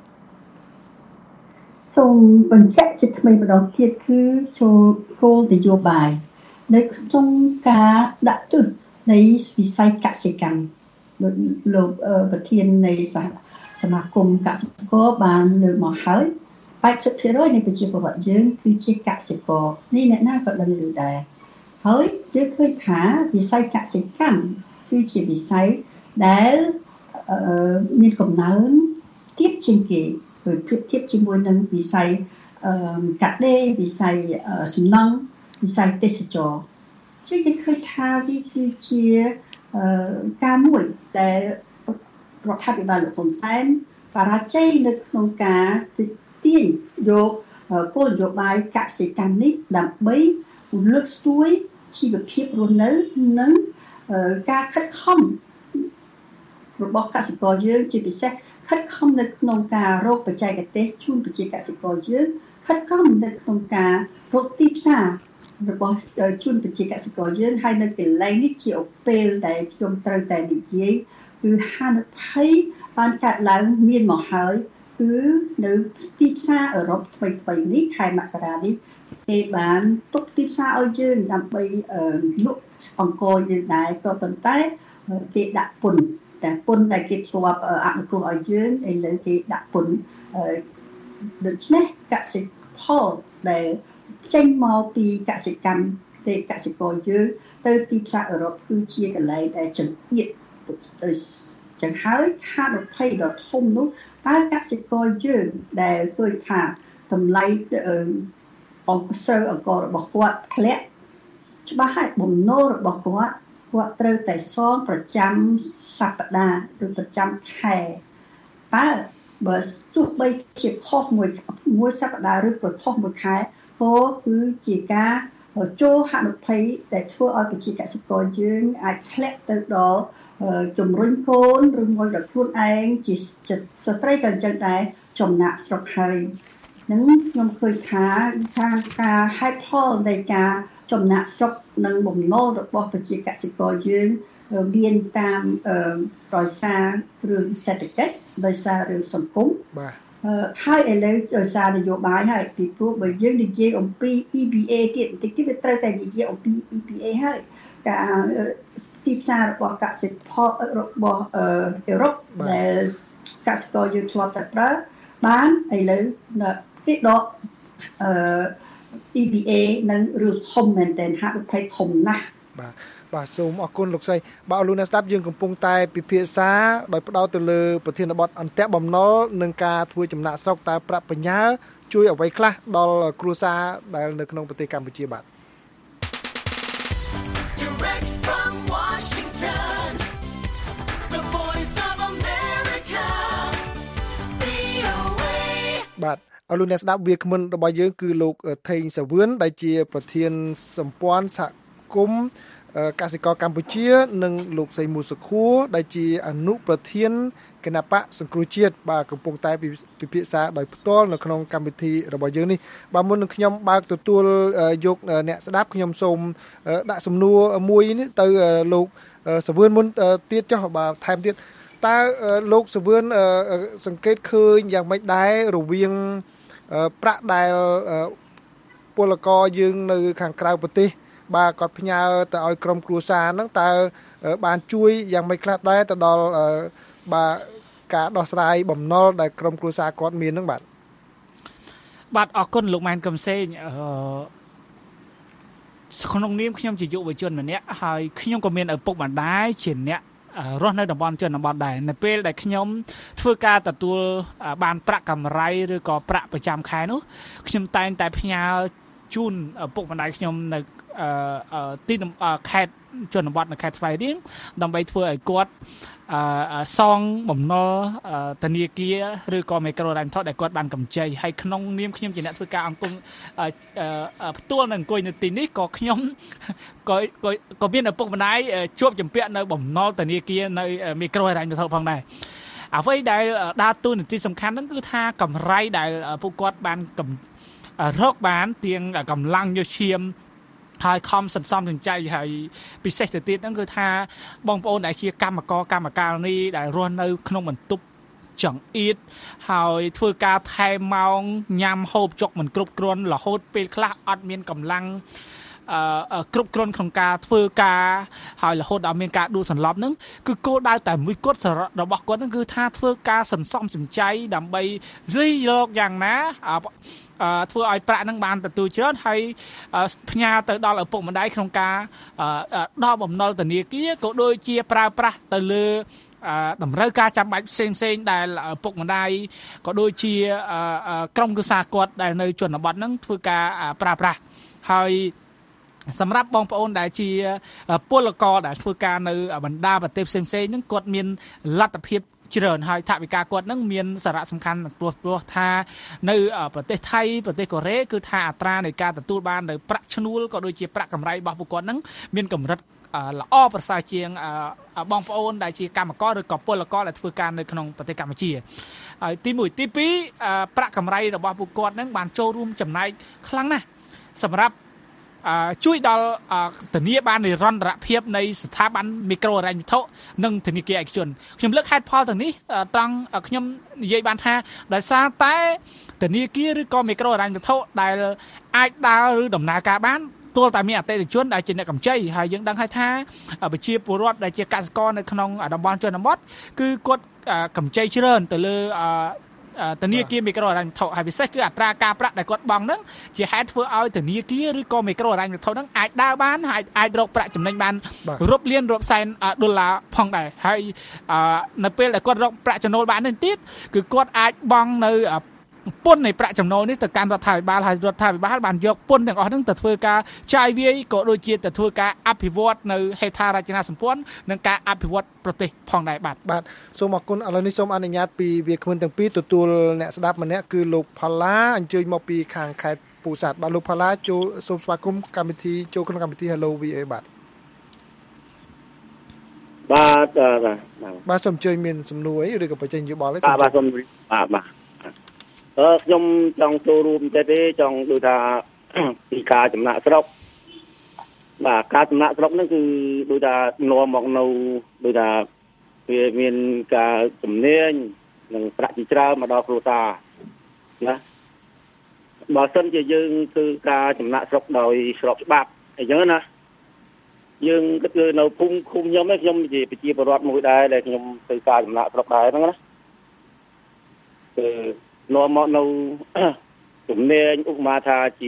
សូមបញ្ជាក់ជាថ្មីម្ដងទៀតគឺចូលគោលនយោបាយនៅក្នុងការដាក់ទិសនៃវិស័យកសិកម្មលោកប្រធាននៃសមាគមកសិករបានលើកមកហើយแปดสิบเปอร์เซ็นต์ នៃប្រជាពលរដ្ឋយើងគឺជាកសិករនេះអ្នកណាក៏ដឹងឮដែរហើយយើងឃើញថាវិស័យកសិកម្មគឺជាវិស័យដែលមានកំណើនទាបជាងគេព្រោះប្រៀបធៀបជាមួយនឹងវិស័យកាត់ដេរវិស័យសំណង់វិស័យទេសចរណ៍ជាយើងឃើញថាវាគឺជាការមួយដែលរដ្ឋាភិបាលលោកហ៊ុនសែនបរាជ័យនៅក្នុងការទាញយកគោលនយោបាយកសិកម្មនេះដើម្បីលើកស្ទួយជីវភាពរស់នៅនិងការខិតខំរបស់កសិករយើងជាពិសេសខិតខំនៅក្នុងការរកបច្ចេកទេសជូនប្រជាកសិករយើងខិតខំនៅក្នុងការរកទីផ្សាររបស់ជូនប្រជាកសិករយើងហើយនៅកន្លែងនេះជាអូពេលដែលខ្ញុំត្រូវតែនិយាយគឺហានិភ័យបានកើតឡើងមានមកហើយគឺនៅទីផ្សារអឺរ៉ុបថ្មីៗនេះខែមករានេះគេបានទុកទីផ្សារឲ្យយើងដើម្បីលក់អង្គរយើងដែរក៏ប៉ុន្តែគេដាក់ពន្ធតែពន្ធដែលគេធ្លាប់អនុគ្រោះឲ្យយើងឥឡូវគេដាក់ពន្ធដូច្នេះកសិផលដែលចេញមកពីកសិកម្មទេកសិករយើងទៅទីផ្សារអឺរ៉ុបគឺជាកន្លែងដែលចង្អៀតចឹងហើយហានិភ័យដ៏ធំនោះតើកសិករយើងដែលឃើញថាតម្លៃអង្គស្រូវអង្គរបស់គាត់ធ្លាក់ច្បាស់ហើយបំណុលរបស់គាត់គាត់ត្រូវតែសងប្រចាំសប្តាហ៍ឬប្រចាំខែតើបើទោះបីជាខុសមួយមួយសប្តាហ៍ឬក៏ខុសមួយខែក៏គឺជាការចូលហានិភ័យដែលធ្វើឲ្យប្រជាកសិករយើងអាចធ្លាក់ទៅដល់ជំរុញកូនឬមួយដល់ខ្លួនឯងជាស្ត្រីក៏អញ្ចឹងដែរចំណាក់ស្រុកហើយនឹងខ្ញុំឃើញថាថាការហេតុផលនៃការចំណាក់ស្រុកនិងបំណុលរបស់ប្រជាកសិករយើងមានតាមដោយសាររឿងសេដ្ឋកិច្ចដោយសាររឿងសង្គមបាទហើយឥឡូវដោយសារនយោបាយហើយពីព្រោះបើយើងនិយាយអំពី E B A ទៀតបន្តិចទៀតវាត្រូវតែនិយាយអំពី E B A ហើយការទីផ្សាររបស់កសិផលរបស់អឺអឺរ៉ុបដែលកសិករយើងធ្លាប់តែប្រើបានឥឡូវគេដកអឺ E B A នឹងរឿងធំមែនទែនហាក់ដូចធំណាស់បាទបាទសូមអរគុណលោកស្រីបាទលោកអ្នកស្ដាប់យើងកំពុងតែពិភាក្សាដោយផ្ដោតទៅលើប្រធានបទអន្ទាក់បំណុលនិងការធ្វើចំណាក់ស្រុកតើប្រាក់បញ្ញើជួយអ្វីខ្លះដល់គ្រួសារដែលនៅក្នុងប្រទេសកម្ពុជាបាទបាទអរលោកអ្នកស្ដាប់វាគ្មិនរបស់យើងគឺលោកថេងសាវឿនដែលជាប្រធានសម្ព័ន្ធសហគមន៍កសិករកម្ពុជានិងលោកសីមូសុខួរដែលជាអនុប្រធានគណៈបកសង្គ្រោះជាតិបាទកំពុងតែពិភាក្សាដោយផ្ទាល់នៅក្នុងកម្មវិធីរបស់យើងនេះបាទមុននឹងខ្ញុំបើកទទួលយកអ្នកស្ដាប់ខ្ញុំសូមដាក់សំណួរមួយនេះទៅលោកសាវឿនមុនទៀតចុះបាទថែមទៀតតើលោកសាវឿនសង្កេតឃើញយ៉ាងម៉េចដែររវាងប្រាក់ដែលពលករយើងនៅខាងក្រៅប្រទេសបាទគាត់ផ្ញើទៅឲ្យក្រុមគ្រួសារហ្នឹងតើបានជួយយ៉ាងម៉េចខ្លះដែរទៅដល់បាទការដោះស្រាយបំណុលដែលក្រុមគ្រួសារគាត់មានហ្នឹងបាទបាទអរគុណលោកម៉ែនកំសែងអឺក្នុងនាមខ្ញុំជាយុវជនម្នាក់ហើយខ្ញុំក៏មានឪពុកម្ដាយជាអ្នករស់នៅតំបន់ជនបទដែរនៅពេលដែលខ្ញុំធ្វើការទទួលបានប្រាក់កម្រៃឬក៏ប្រាក់ប្រចាំខែនោះខ្ញុំតែងតែផ្ញើជូនឪពុកម្ដាយខ្ញុំនៅទីខេត្តជនបទនៅខេត្តស្វាយរៀងដើម្បីធ្វើឲ្យគាត់អឺសងបំណុលធនាគារឬក៏មីក្រូហិរញ្ញវត្ថុដែលគាត់បានកម្ចីហើយក្នុងនាមខ្ញុំជាអ្នកធ្វើការអង្គផ្ទាល់នៅអង្គុយនៅទីនេះក៏ខ្ញុំក៏ក៏មានឪពុកម្ដាយជួបជំពាក់នៅបំណុលធនាគារនៅមីក្រូហិរញ្ញវត្ថុផងដែរអ្វីដែលដើរតួនាទីសំខាន់ហ្នឹងគឺថាកម្រៃដែលពួកគាត់បានរកបានទៀងកម្លាំងយោឈាមហើយខំសន្សំសំចៃហើយពិសេសទៅទៀតហ្នឹងគឺថាបងប្អូនដែលជាកម្មករកម្មការិនីដែលរស់នៅក្នុងបន្ទប់ចង្អៀតហើយធ្វើការថែម៉ោងញ៉ាំហូបចុកមិនគ្រប់គ្រាន់រហូតពេលខ្លះអត់មានកម្លាំងអឺគ្រប់គ្រាន់ក្នុងការធ្វើការហើយរហូតដល់មានការដួលសន្លប់ហ្នឹងគឺគោលដៅតែមួយគត់របស់គាត់ហ្នឹងគឺថាធ្វើការសន្សំសំចៃដើម្បីរីយកយ៉ាងណាធ្វើឲ្យប្រាក់ហ្នឹងបានទទួលច្រើនហើយផ្ញើទៅដល់ឪពុកម្ដាយក្នុងការដល់បំណុលធនាគារក៏ដូចជាប្រើប្រាស់ទៅលើតម្រូវការចាំបាច់ផ្សេងផ្សេងដែលឪពុកម្ដាយក៏ដូចជាក្រុមគ្រួសារគាត់ដែលនៅជនបទហ្នឹងធ្វើការប្រើប្រាស់ហើយសម្រាប់បងប្អូនដែលជាពលករដែលធ្វើការនៅបណ្ដាប្រទេសផ្សេងផ្សេងហ្នឹងគាត់មានលទ្ធភាពច្រើនហើយថវិកាគាត់នឹងមានសារៈសំខាន់ព្រោះព្រោះថានៅប្រទេសថៃប្រទេសកូរ៉េគឺថាអត្រានៃការទទួលបាននៅប្រាក់ឈ្នួលក៏ដូចជាប្រាក់កម្រៃរបស់ពួកគាត់នឹងមានកម្រិតល្អប្រសើរជាងបងប្អូនដែលជាកម្មករឬក៏ពលករដែលធ្វើការនៅក្នុងប្រទេសកម្ពុជាហើយទីមួយទីពីរប្រាក់កម្រៃរបស់ពួកគាត់នឹងបានចូលរួមចំណែកខ្លាំងណាស់សម្រាប់ជួយដល់ធានាបាននិរន្តរភាពនៃស្ថាប័នមីក្រូហិរញ្ញវត្ថុនិងធនាគារឯកជនខ្ញុំលើកហេតុផលទាំងនេះត្រង់ខ្ញុំនិយាយបានថាដោយសារតែធនាគារឬក៏មីក្រូហិរញ្ញវត្ថុដែលអាចដើរឬដំណើរការបានទោះតែមានអតិថិជនដែលជាអ្នកកម្ចីហើយយើងដឹងហើយថាប្រជាពលរដ្ឋដែលជាកសិករនៅក្នុងតំបន់ជនបទគឺគាត់កម្ចីច្រើនទៅលើធនាគារមីក្រូហិរញ្ញវត្ថុហើយពិសេសគឺអត្រាការប្រាក់ដែលគាត់បង់ហ្នឹងជាហេតុធ្វើឲ្យធនាគារឬក៏មីក្រូហិរញ្ញវត្ថុហ្នឹងអាចដើរបានហើយអាចរកប្រាក់ចំណេញបានរាប់លានរាប់សែនដុល្លារផងដែរហើយនៅពេលដែលគាត់រកប្រាក់ចំណូលបាននេះទៀតគឺគាត់អាចបង់នៅពន្ធនៃប្រាក់ចំណូលនេះទៅកាន់រដ្ឋាភិបាលហើយរដ្ឋាភិបាលបានយកពន្ធទាំងអស់ហ្នឹងទៅធ្វើការចាយវាយក៏ដូចជាទៅធ្វើការអភិវឌ្ឍនៅហេដ្ឋារចនាសម្ព័ន្ធនិងការអភិវឌ្ឍប្រទេសផងដែរបាទបាទសូមអរគុណឥឡូវនេះសូមអនុញ្ញាតពីវាគ្មិនទាំងពីរទទួលអ្នកស្ដាប់ម្នាក់គឺលោកផល្លាអញ្ជើញមកពីខាងខេត្តពោធិ៍សាត់បាទលោកផល្លាចូលសូមស្វាគមន៍កម្មវិធីចូលក្នុងកម្មវិធី Hello វី เอ បាទបាទបាទសូមអញ្ជើញមានសំណួរអីឬក៏បញ្ចេញយោបល់ទេបាទបាទសូមបាទបាទអឺខ្ញុំចង់ចូលរួមតែទេចង់ដូចថាពីការចំណាក់ស្រុកបាទការចំណាក់ស្រុកហ្នឹងគឺដូចថានាំមកនៅដូចថាវាមានការជំនាញនិងប្រាក់ជាច្រើនមកដល់គ្រួសារណាបើសិនជាយើងធ្វើការចំណាក់ស្រុកដោយស្របច្បាប់អញ្ចឹងណាយើងគិតគឺនៅភូមិឃុំខ្ញុំឯងខ្ញុំជាប្រជាពលរដ្ឋមួយដែរដែលខ្ញុំធ្វើការចំណាក់ស្រុកដែរហ្នឹងណាគឺនាំមកនៅជំនាញឧបមាថាជា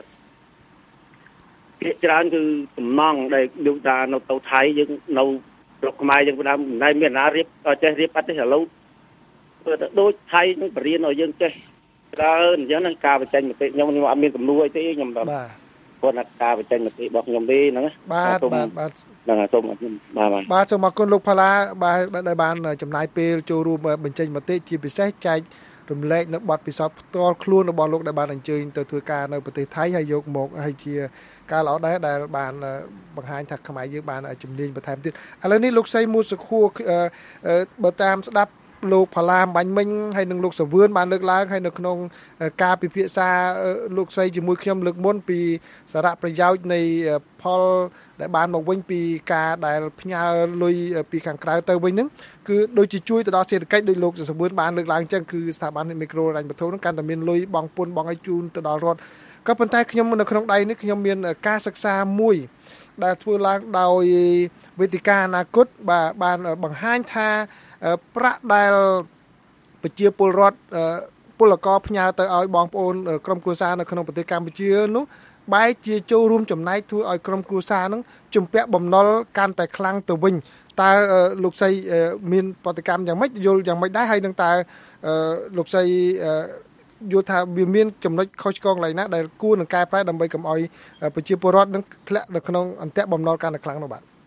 ភាគច្រើនគឺសំណង់ដែលដូចថានៅទៅថៃយើងនៅស្រុកខ្មែរយើងផ្ដើមមិនដែលមានអាណារៀបចេះរៀបអត់ទេឥឡូវធ្វើទៅដូចថៃនឹងបរៀនឲ្យយើងចេះច្រើនអញ្ចឹងណាការបញ្ចេញមតិខ្ញុំខ្ញុំអត់មានសំណួរអីទេខ្ញុំបាទគាត់ថាការបញ្ចេញមតិរបស់ខ្ញុំទេហ្នឹងណាបាទបាទបាទហ្នឹងហើយសូមអរគុណបាទបាទសូមអរគុណលោកផល្លាបាទដែលបានចំណាយពេលចូលរួមបញ្ចេញមតិជាពិសេសចែករំលែកនៅបទពិសោធន៍ផ្ទាល់ខ្លួនរបស់លោកដែលបានអញ្ជើញទៅធ្វើការនៅប្រទេសថៃហើយយកមកហើយជាការល្អដែរដែលបានបង្ហាញថាខ្មែរយើងបានជំនាញបន្ថែមទៀតឥឡូវនេះលោកសីមូសុខួរបើតាមស្ដាប់លោកផល្លាបាញ់មិញហើយនិងលោកសវឿនបានលើកឡើងហើយនៅក្នុងការពិភាក្សាលោកសីជាមួយខ្ញុំលើកមុនពីសារៈប្រយោជន៍នៃផលដែលបានមកវិញពីការដែលផ្ញើលុយពីខាងក្រៅទៅវិញហ្នឹងគឺដូចជាជួយទៅដល់សេដ្ឋកិច្ចដោយលោកសវឿនបានលើកឡើងអញ្ចឹងគឺស្ថាប័នមីក្រូហិរញ្ញវត្ថុហ្នឹងកាន់តែមានលុយបង់ពន្ធបង់ឲ្យជូនទៅដល់រដ្ឋក៏ប៉ុន្តែខ្ញុំនៅក្នុងដៃនេះខ្ញុំមានការសិក្សាមួយដែលធ្វើឡើងដោយវេទិកាអនាគតបាទបានបង្ហាញថាប្រាក់ដែលប្រជាពលរដ្ឋពលករផ្ញើទៅឲ្យបងប្អូនក្រុមគ្រួសារនៅក្នុងប្រទេសកម្ពុជានោះបែរជាចូលរួមចំណែកធ្វើឲ្យក្រុមគ្រួសារនឹងជំពាក់បំណុលកាន់តែខ្លាំងទៅវិញតើលោកសីមានប្រតិកម្មយ៉ាងម៉េចយល់យ៉ាងម៉េចដែរហើយនឹងតើលោកសីយល់ថាវាមានចំណុចខុសឆ្គងឡើយណាដែលគួរនឹងកែប្រែដើម្បីកុំឲ្យប្រជាពលរដ្ឋនឹងធ្លាក់នៅក្នុងអន្ទាក់បំណុលកាន់តែខ្លាំងនោះបាទ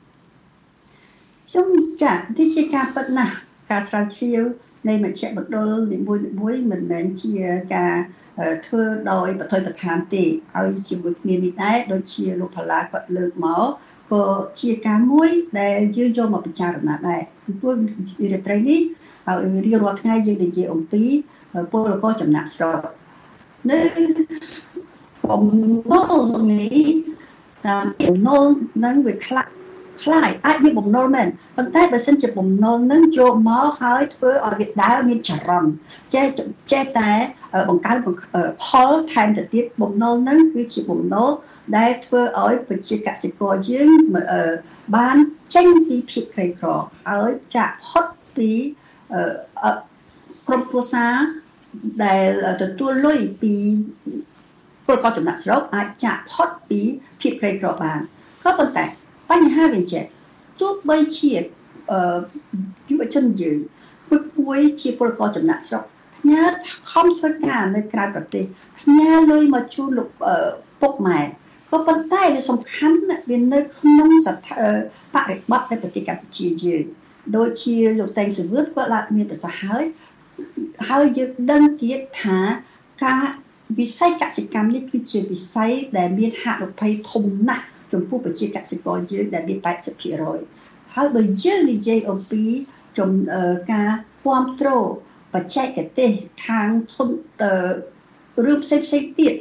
ខ្ញុំចាក់ទីជាការពិតណាស់ការស្រាវជ្រាវនៃមជ្ឈមណ្ឌលនីមួយៗមិនមែនជាការធ្វើដោយបទបឋានទេហើយជាមួយគ្នានេះដែរដូចជាលោកផល្លាគាត់លើកមកក៏ជាការមួយដែលយើងយកមកពិចារណាដែរពីព្រោះវិទ្យាត្រីនេះហើយរៀងរាល់ថ្ងៃយើងនិយាយអំពីពលករចំណាក់ស្រុកនៅបំណុលនេះតាមបំណុលនឹងវាខ្លះខ្លាយអាចមានបំណុលមែនប៉ុន្តែបើសិនជាបំណុលនឹងយកមកហើយធ្វើឲ្យវាដើរមានចរន្តចេះចេះតែបង្កើនផលថែមទៅទៀតបំណុលនឹងគឺជាបំណុលដែលធ្វើឲ្យប្រជាកសិករយើងបានចេញពីភាពក្រីក្រហើយចាក់ផុតពីក្រុមគ្រួសារដែលទទួលលុយពីពលករចំណាក់ស្រុកអាចចាក់ផុតពីភាពក្រីក្របានក៏ប៉ុន្តែបញ្ហាវិញចេះទោះបីជាយុវជនយើងធ្វើមួយជាពលករចំណាក់ស្រុកផ្ញើខំធ្វើការនៅក្រៅប្រទេសផ្ញើលុយមកជូនលោកពុកម៉ែក៏ប៉ុន្តែវាសំខាន់វានៅក្នុងស្ថាបរិបទនៃប្រទេសកម្ពុជាយើងដូចជាលោកតេងសវឿនគាត់ឡើងមានប្រសាសន៍ហើយហើយយើងដឹងទៀតថាការវិស័យកសិកម្មនេះគឺជាវិស័យដែលមានហានិភ័យធំណាស់ចំពោះប្រជាកសិករយើងដែលមាន แปดสิบเปอร์เซ็นต์ ហើយបើយើងនិយាយអំពីចំការគាំទ្របច្ចេកទេសខាងធនរឿងផ្សេងផ្សេងទៀត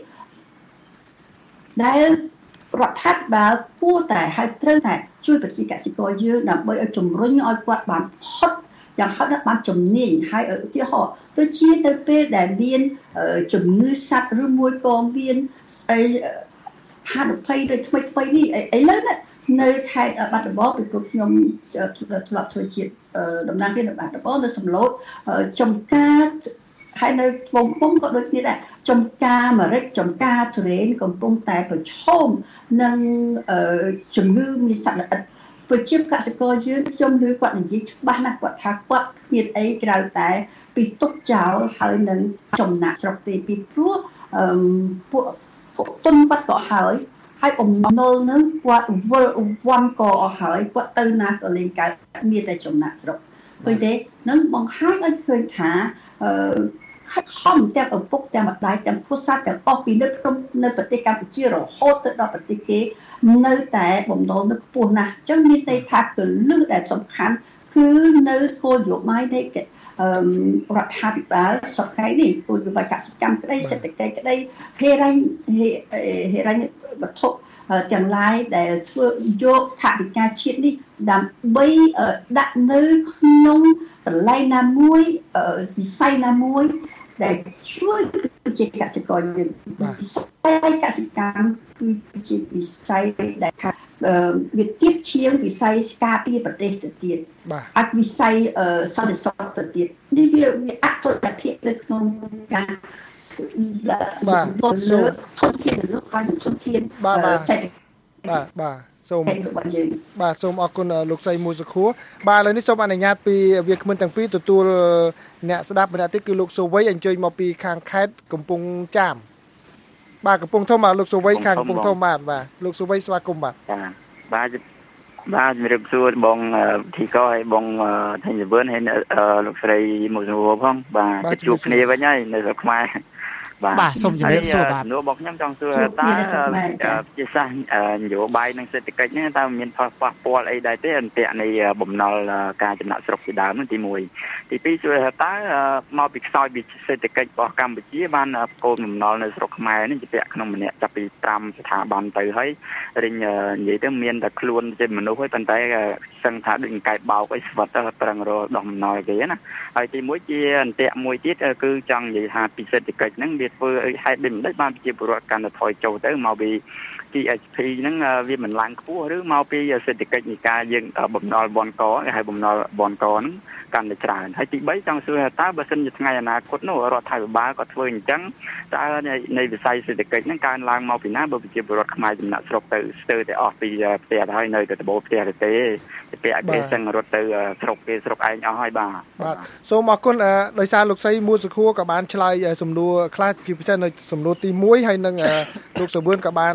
ដែលរដ្ឋាភិបាលគួរតែហើយត្រូវតែជួយប្រជាកសិករយើងដើម្បីឲ្យជំរុញឲ្យគាត់បានផុតយ៉ាងហោចណាស់បានជំនាញហើយឧទាហរណ៍ដូចជានៅពេលដែលមានជំងឺសត្វឬមួយក៏មានស្អីហានិភ័យដូចថ្មីថ្មីនេះឥឡូវនៅខេត្តបាត់ដំបងពីព្រោះខ្ញុំធ្លាប់ធ្វើជាតំណាងរាស្ត្រនៅបាត់ដំបងនៅសំឡូតចំការហើយនៅត្បូងឃ្មុំក៏ដូចគ្នាដែរចំការអាមេរិកចំការទុរេនកំពុងតែប្រឈមនឹងជំងឺមានសត្វល្អិតប្រជាកសិករយើងខ្ញុំឮគាត់និយាយច្បាស់ណាស់គាត់ថាគាត់គ្មានអីក្រៅតែពីទុកចោលហើយនឹងចំណាក់ស្រុកទេពីព្រោះពួកទុនគាត់ក៏ហើយហើយបំណុលនឹងគាត់វិលវ័នក៏អស់ហើយគាត់ទៅណាក៏លេងកើតមានតែចំណាក់ស្រុកឃើញទេនឹងបង្ហាញឲ្យឃើញថាអឺខិតខំទាំងឪពុកទាំងម្ដាយទាំងគ្រួសារទាំងអស់ពីនៅក្នុងនៅប្រទេសកម្ពុជារហូតទៅដល់ប្រទេសគេនៅតែបំណុលនឹងខ្ពស់ណាស់អញ្ចឹងមានន័យថាគន្លឹះដែលសំខាន់គឺនៅគោលនយោបាយនៃរដ្ឋាភិបាលសប្តាហ៍នេះគោលនយោបាយកសិកម្មក្តីសេដ្ឋកិច្ចក្តីហេរញ្ញហេរញ្ញវត្ថុទាំងឡាយដែលធ្វើយកថវិកាជាតិនេះដើម្បីដាក់នៅក្នុងកន្លែងណាមួយវិស័យណាមួយដែលជួយប្រជាកសិករយើងវិស័យកសិកម្មគឺជាវិស័យដែលថាវាទៀតជាងវិស័យការពារប្រទេសទៅទៀតអត់វិស័យសន្តិសុខទៅទៀតនេះវាវាអតុល្យភាពនៅក្នុងការបាទសូមធនធានលោកហើយធនធានបាទបាទបាទសូមបាទសូមអរគុណលោកស្រីមួយសខួរបាទឥឡូវនេះសូមអនុញ្ញាតពីវាគ្មិនទាំងពីរទទួលអ្នកស្ដាប់ម្នាក់ទៀតគឺលោកសូវ័យអញ្ជើញមកពីខាងខេត្តកំពង់ចាមបាទកំពង់ធំបាទលោកសូវ័យខាងកំពង់ធំបាទបាទលោកសូវ័យស្វាគមន៍បាទបាទបាទជំរាបសួរបងធីកហើយបងថេងសវឿនហើយលោកស្រីមួយសខួរផងបាទជួបគ្នាវិញហើយនៅស្រុកខ្មែរបាទសូមជម្រាបសួរបាទនោះបងខ្ញុំចង់សួរតើជាសាសនយោបាយនិងសេដ្ឋកិច្ចនេះតើមានផលប៉ះពាល់អីដែរទេអន្ទាក់នៃបំណុលការចំណាក់ស្រុកជាដើមនោះទីមួយទីពីរសួរតើមកពីខ្សោយពីសេដ្ឋកិច្ចរបស់កម្ពុជាបានគោលបំណុលនៅស្រុកខ្មែរនេះជាពាក់ក្នុងម្នាក់ចាប់ពីប្រាំស្ថាប័នទៅហើយរិញនិយាយទៅមានតែខ្លួនជាមនុស្សហើយប៉ុន្តែសឹងថាដូចកែបោកអីស្វិតទៅប្រឹងរកដោះបំណុលគេណាហើយទីមួយជាអន្ទាក់មួយទៀតគឺចង់និយាយថាពីសេដ្ឋកិច្ចហ្នឹងវាធ្វើឲ្យហេតុដូចម្ដេចបានប្រជាពលរដ្ឋកាន់តែថយចុះទៅមកពី T H P ហ្នឹងវាមិនឡើងខ្ពស់ឬមកពីសេដ្ឋកិច្ចនៃការយើងបំណុលបនកគេហៅបំណុលបនកហ្នឹងកាន់តែច្រើនហើយទីបីចង់សួរតើបើសិនជាថ្ងៃអនាគតនោះរដ្ឋាភិបាលក៏ធ្វើអញ្ចឹងតើនៃវិស័យសេដ្ឋកិច្ចហ្នឹងកើនឡើងមកពីណាបើប្រជាពលរដ្ឋខ្មែរចំណាក់ស្រុកទៅស្ទើរតែអស់ពីផ្ទះហើយនៅតែដបោផ្ទះទេពាក់គេចឹងរត់ទៅស្រុកគេស្រុកឯងអស់ហើយបាទបាទសូមអរគុណដោយសារលោកស្រីមួយសុខួរក៏បានឆ្លើយសំណួរខ្លះជាពិសេសនៅសំណួរទីមួយហើយនឹងលោកសវឿនក៏បានឆ្លើយ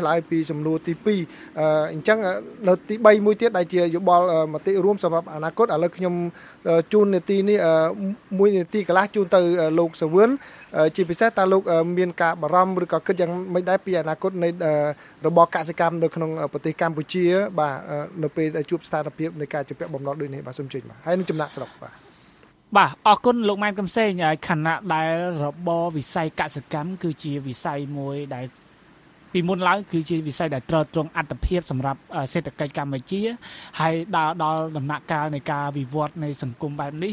ឆ្លើយពីសំណួរទីពីរអញ្ចឹងនៅទីបីមួយទៀតដែលជាយោបល់មតិរួមសម្រាប់អនាគតឥឡូវខ្ញុំជូននាទីនេះមួយនាទីកន្លះជូនទៅលោកសាវឿនជាពិសេសតើលោកមានការបារម្ភឬក៏គិតយ៉ាងម៉េចដែរពីអនាគតនៃរបបកសិកម្មនៅក្នុងប្រទេសកម្ពុជាបាទនៅពេលដែលជួបស្ថានភាពនៃការជំពាក់បំណុលដូចនេះបាទសូមជឿបាទហើយនឹងចំណាក់ស្រុកបាទបាទអរគុណលោកម៉ែនកំសែងខណៈដែលរបបវិស័យកសិកម្មគឺជាវិស័យមួយដែលពីមុនឡើងគឺជាវិស័យដែលត្រួតត្រងអត្ថប្រយោជន៍សម្រាប់សេដ្ឋកិច្ចកម្ពុជាហើយដល់ដល់ដំណាក់កាលនៃការវិវត្តនៃសង្គមបែបនេះ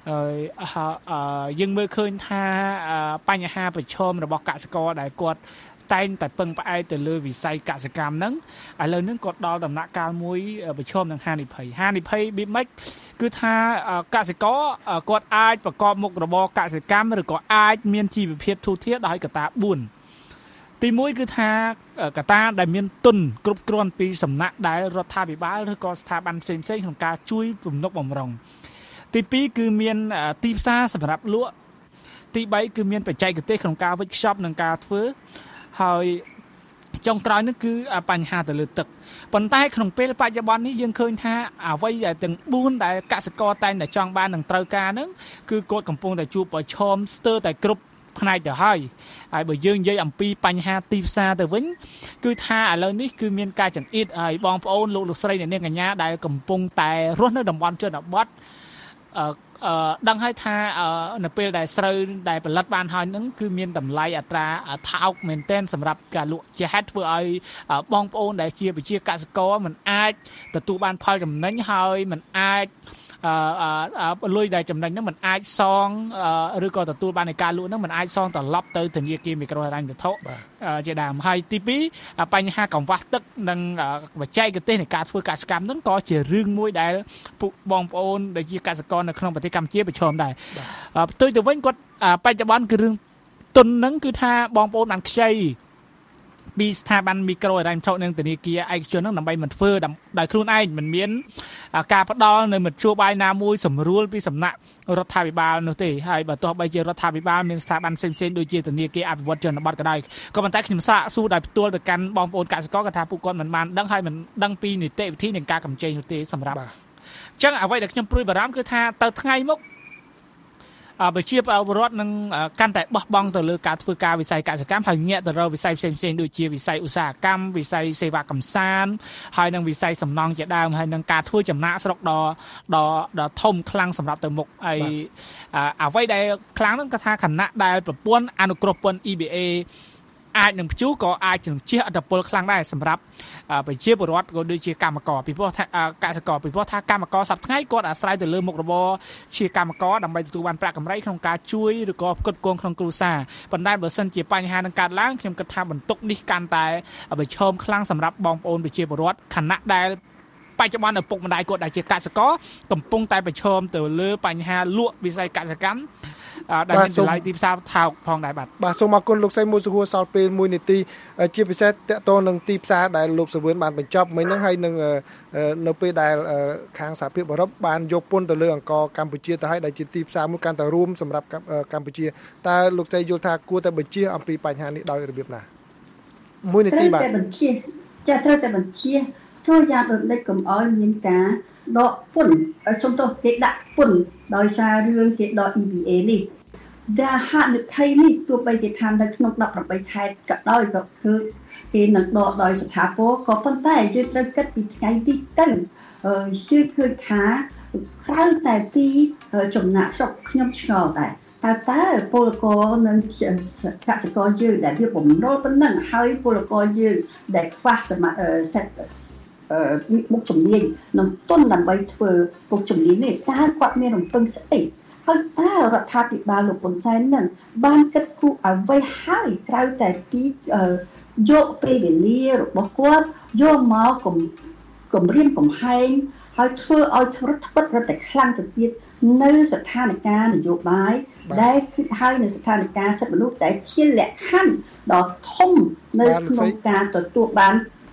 យើងមើលឃើញថាបញ្ហាប្រឈមរបស់កសិករដែលគាត់តែងតែពឹងផ្អែកទៅលើវិស័យកសិកម្មហ្នឹងឥឡូវហ្នឹងគាត់ដល់ដំណាក់កាលមួយប្រឈមនឹងហានិភ័យហានិភ័យប៊ីមិចគឺថាកសិករគាត់អាចប្រកបមុខរបរកសិកម្មឬក៏អាចមានជីវភាពធូរធារដោយកត្តាបួនទីមួយគឺថាកត្តាដែលមានទុនគ្រប់គ្រាន់ពីសំណាក់ដែលរដ្ឋាភិបាលឬក៏ស្ថាប័នផ្សេងៗក្នុងការជួយទំនុកបម្រុងទីពីរគឺមានទីផ្សារសម្រាប់លក់ទីបីគឺមានបច្ចេកទេសក្នុងការវេចខ្ចប់និងការធ្វើហើយចុងក្រោយនេះគឺបញ្ហាទៅលើទឹកប៉ុន្តែក្នុងពេលបច្ចុប្បន្ននេះយើងឃើញថាអ្វីដែលទាំងបួនដែលកសិករតែងតែចង់បាននឹងត្រូវការហ្នឹងគឺគាត់កំពុងតែជួបប្រឈមស្ទើរតែគ្រប់ផ្នែកទៅហើយហើយបើយើងនិយាយអំពីបញ្ហាទីផ្សារទៅវិញគឺថាឥឡូវនេះគឺមានការចង្អៀតហើយបងប្អូនលោកលោកស្រីអ្នកនាងកញ្ញាដែលកំពុងតែរស់នៅតំបន់ជនបទអឺអឺដឹងហើយថានៅពេលដែលស្រូវដែលផលិតបានហើយហ្នឹងគឺមានតម្លៃអត្រាថោកមែនទែនសម្រាប់ការលក់ជាហេតុធ្វើឲ្យបងប្អូនដែលជាប្រជាកសិករមិនអាចទទួលបានផលចំណេញហើយមិនអាចអឺលុយដែលចំណេញហ្នឹងមិនអាចសងឬក៏ទទួលបាននៃការលក់ហ្នឹងមិនអាចសងត្រឡប់ទៅធនាគារមីក្រូហិរញ្ញវត្ថុជាដើមហើយទីពីរបញ្ហាកង្វះទឹកនិងបច្ចេកទេសនៃការធ្វើកសិកម្មហ្នឹងក៏ជារឿងមួយដែលពួកបងប្អូនដែលជាកសិករនៅក្នុងប្រទេសកម្ពុជាប្រឈមដែរផ្ទុយទៅវិញគាត់បច្ចុប្បន្នគឺរឿងទុនហ្នឹងគឺថាបងប្អូនបានខ្ចីពីស្ថាប័នមីក្រូហិរញ្ញវត្ថុនិងធនាគារឯកជនហ្នឹងដើម្បីមិនធ្វើដោយខ្លួនឯងមិនមានការផ្ដល់នៅមធ្យោបាយណាមួយសម្រួលពីសំណាក់រដ្ឋាភិបាលនោះទេហើយបើទោះបីជារដ្ឋាភិបាលមានស្ថាប័នផ្សេងៗដូចជាធនាគារអភិវឌ្ឍជនបទក៏ដោយក៏ប៉ុន្តែខ្ញុំសាកសួរដោយផ្ទាល់ទៅកាន់បងប្អូនកសិករគាត់ថាពួកគាត់មិនបានដឹងហើយមិនដឹងពីនីតិវិធីនៃការកម្ចីនោះទេសម្រាប់អញ្ចឹងអ្វីដែលខ្ញុំព្រួយបារម្ភគឺថាទៅថ្ងៃមុខប្រជាពលរដ្ឋនឹងកាន់តែបោះបង់ទៅលើការធ្វើការវិស័យកសិកម្មហើយងាកទៅរកវិស័យផ្សេងៗដូចជាវិស័យឧស្សាហកម្មវិស័យសេវាកម្មសាន្តហើយនិងវិស័យសំណង់ជាដើមហើយនឹងការធ្វើចំណាកស្រុកដ៏ដ៏ដ៏ធំខ្លាំងសម្រាប់ទៅមុខហើយអ្វីដែលខ្លាំងហ្នឹងគឺថាខណៈដែលប្រព័ន្ធអនុគ្រោះពន្ធ E B A អាចនឹងព្យុះក៏អាចនឹងជះឥទ្ធិពលខ្លាំងដែរសម្រាប់ប្រជាពលរដ្ឋក៏ដូចជាកម្មករពីព្រោះថាកសិករពីព្រោះថាកម្មករសប្តាហ៍ថ្ងៃគាត់អាស្រ័យទៅលើមុខរបរជាកម្មករដើម្បីទទួលបានប្រាក់កម្រៃក្នុងការជួយឬក៏ផ្គត់ផ្គង់ក្នុងគ្រួសារប៉ុន្តែបើសិនជាបញ្ហានឹងកើតឡើងខ្ញុំគិតថាបន្ទុកនេះកាន់តែប្រឈមខ្លាំងសម្រាប់បងប្អូនប្រជាពលរដ្ឋខណៈដែលបច្ចុប្បន្នឪពុកម្ដាយគាត់ដែលជាកសិករកំពុងតែប្រឈមទៅលើបញ្ហាលក់វិស័យកសិកម្មដែលមានតម្លៃទីផ្សារថោកផងដែរបាទបាទសូមអរគុណលោកសីមូសុហួរសល់ពេលមួយនាទីជាពិសេសតកតនឹងទីផ្សារដែលលោកសាវឿនបានបញ្ចប់មិញហ្នឹងហើយនឹងនៅពេលដែលខាងសហភាពអឺរ៉ុបបានយកពន្ធទៅលើអង្ករកម្ពុជាទៅឲ្យដែលជាទីផ្សារមួយកាន់តែរួមសម្រាប់កម្ពុជាតើលោកសីយល់ថាគួរតែបញ្ជាអំពីបញ្ហានេះដោយរបៀបណាមួយនាទីបាទត្រូវតែបញ្ជាចាត្រូវតែបញ្ជាធ្វើយ៉ាងដូចនេះកុំឲ្យមានការដកពន្ធសំទោសគេដាក់ពន្ធដោយសាររឿងគេដក E B A នេះដែលហានិភ័យនេះទោះបីជាថានៅក្នុងដប់ប្រាំបីខែក៏ដោយក៏គឺគេនឹងដកដោយស្ថាពរក៏ប៉ុន្តែយើងត្រូវគិតពីថ្ងៃនេះទៅជឿឃើញថាក្រៅតែពីចំណាក់ស្រុកខ្ញុំឆ្ងល់ដែរតើតើពលករនិងកសិករយើងដែលវាបំណុលប៉ុណ្ណឹងហើយពលករយើងដែលខ្វះសមត្ថសិទ្ធិមុខជំនាញនិងទុនដើម្បីធ្វើមុខជំនាញនេះតើគាត់មានរំពឹងស្អីហើយតើរដ្ឋាភិបាលលោកហ៊ុនសែននឹងបានគិតគូរអ្វីហើយក្រៅតែពីយកពេលវេលារបស់គាត់យកមកគំគំរាមកំហែងហើយធ្វើឲ្យរដ្ឋបិទរត់តែខ្លាំងទៅទៀតនៅស្ថានភាពនយោបាយដែលគឺហើយនៅស្ថានភាពសិទ្ធិមនុស្សដែលជាលក្ខខណ្ឌដ៏ធំនៅក្នុងការទទួលបាន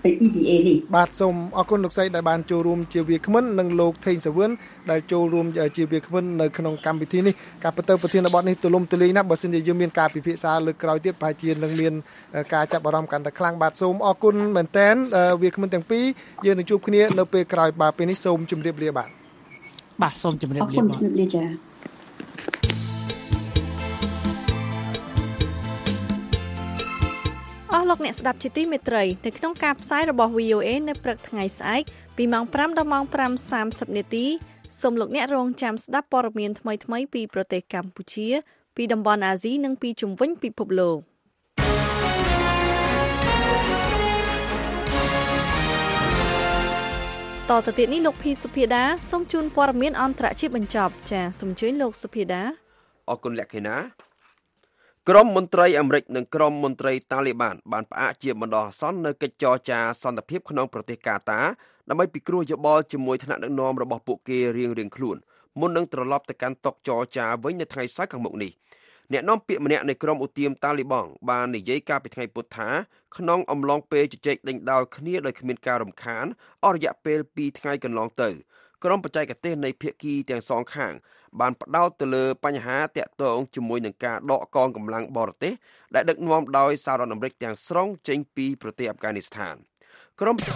E B A នេះបាទសូមអរគុណលោកស្រីដែលបានចូលរួមជាវាគ្មិននិងលោកថេងសាវឿនដែលចូលរួមជាវាគ្មិននៅក្នុងកម្មវិធីនេះការបន្តប្រធានបទនេះទូលំទូលាយណាស់បើសិនជាយើងមានការពិភាក្សាលើកក្រោយទៀតប្រហែលជានឹងមានការចាប់អារម្មណ៍កាន់តែខ្លាំងបាទសូមអរគុណមែនតើវាគ្មិនទាំងពីរយើងនឹងជួបគ្នានៅពេលក្រោយបាទពេលនេះសូមជម្រាបលាបាទបាទសូមជម្រាបលាបាទអរគុណជម្រាបលាចា៎អស់លោកអ្នកស្ដាប់ជាទីមេត្រីនៅក្នុងការផ្សាយរបស់ V O A នៅព្រឹកថ្ងៃស្អែកពីម៉ោង5ដល់ម៉ោង5:សាមសិបនាទីសូមលោកអ្នករងចាំស្ដាប់ព័ត៌មានថ្មីៗពីប្រទេសកម្ពុជាពីតំបន់អាស៊ីនិងពីជុំវិញពិភពលោកតទៅទៀតនេះលោកភីសុភាដាសូមជូនព័ត៌មានអន្តរជាតិបញ្ចប់ចាសសូមអញ្ជើញលោកសុភាដាអរគុណលក្ខិណាក្រុមមន្ត្រីអាមេរិកនិងក្រុមមន្ត្រីតាលីបានបានផ្អាកជាបណ្ដោះអាសន្ននៅកិច្ចចរចាសន្តិភាពក្នុងប្រទេសកាតាដើម្បីពិគ្រោះយោបល់ជាមួយថ្នាក់ដឹកនាំរបស់ពួកគេរៀងៗខ្លួនមុននឹងត្រឡប់ទៅកាន់តុចរចាវិញនៅថ្ងៃសៅរ៍ខាងមុខនេះអ្នកនាំពាក្យម្នាក់នៃក្រុមឧទាមតាលីបង់បាននិយាយកាលពីថ្ងៃពុធថាក្នុងអំឡុងពេលជជែកដេញដោលគ្នាដោយគ្មានការរំខានអស់រយៈពេលពីរថ្ងៃកន្លងទៅក្រុមបច្ចេកទេសនៃភាគីទាំងសងខាងបានផ្ដោតទៅលើបញ្ហាតាក់ទងជាមួយនឹងការដកកងកម្លាំងបរទេសដែលដឹកនាំដោយសហរដ្ឋអាមេរិកទាំងស្រុងចេញពីប្រទេសអាហ្វហ្គានីស្ថានក្រុម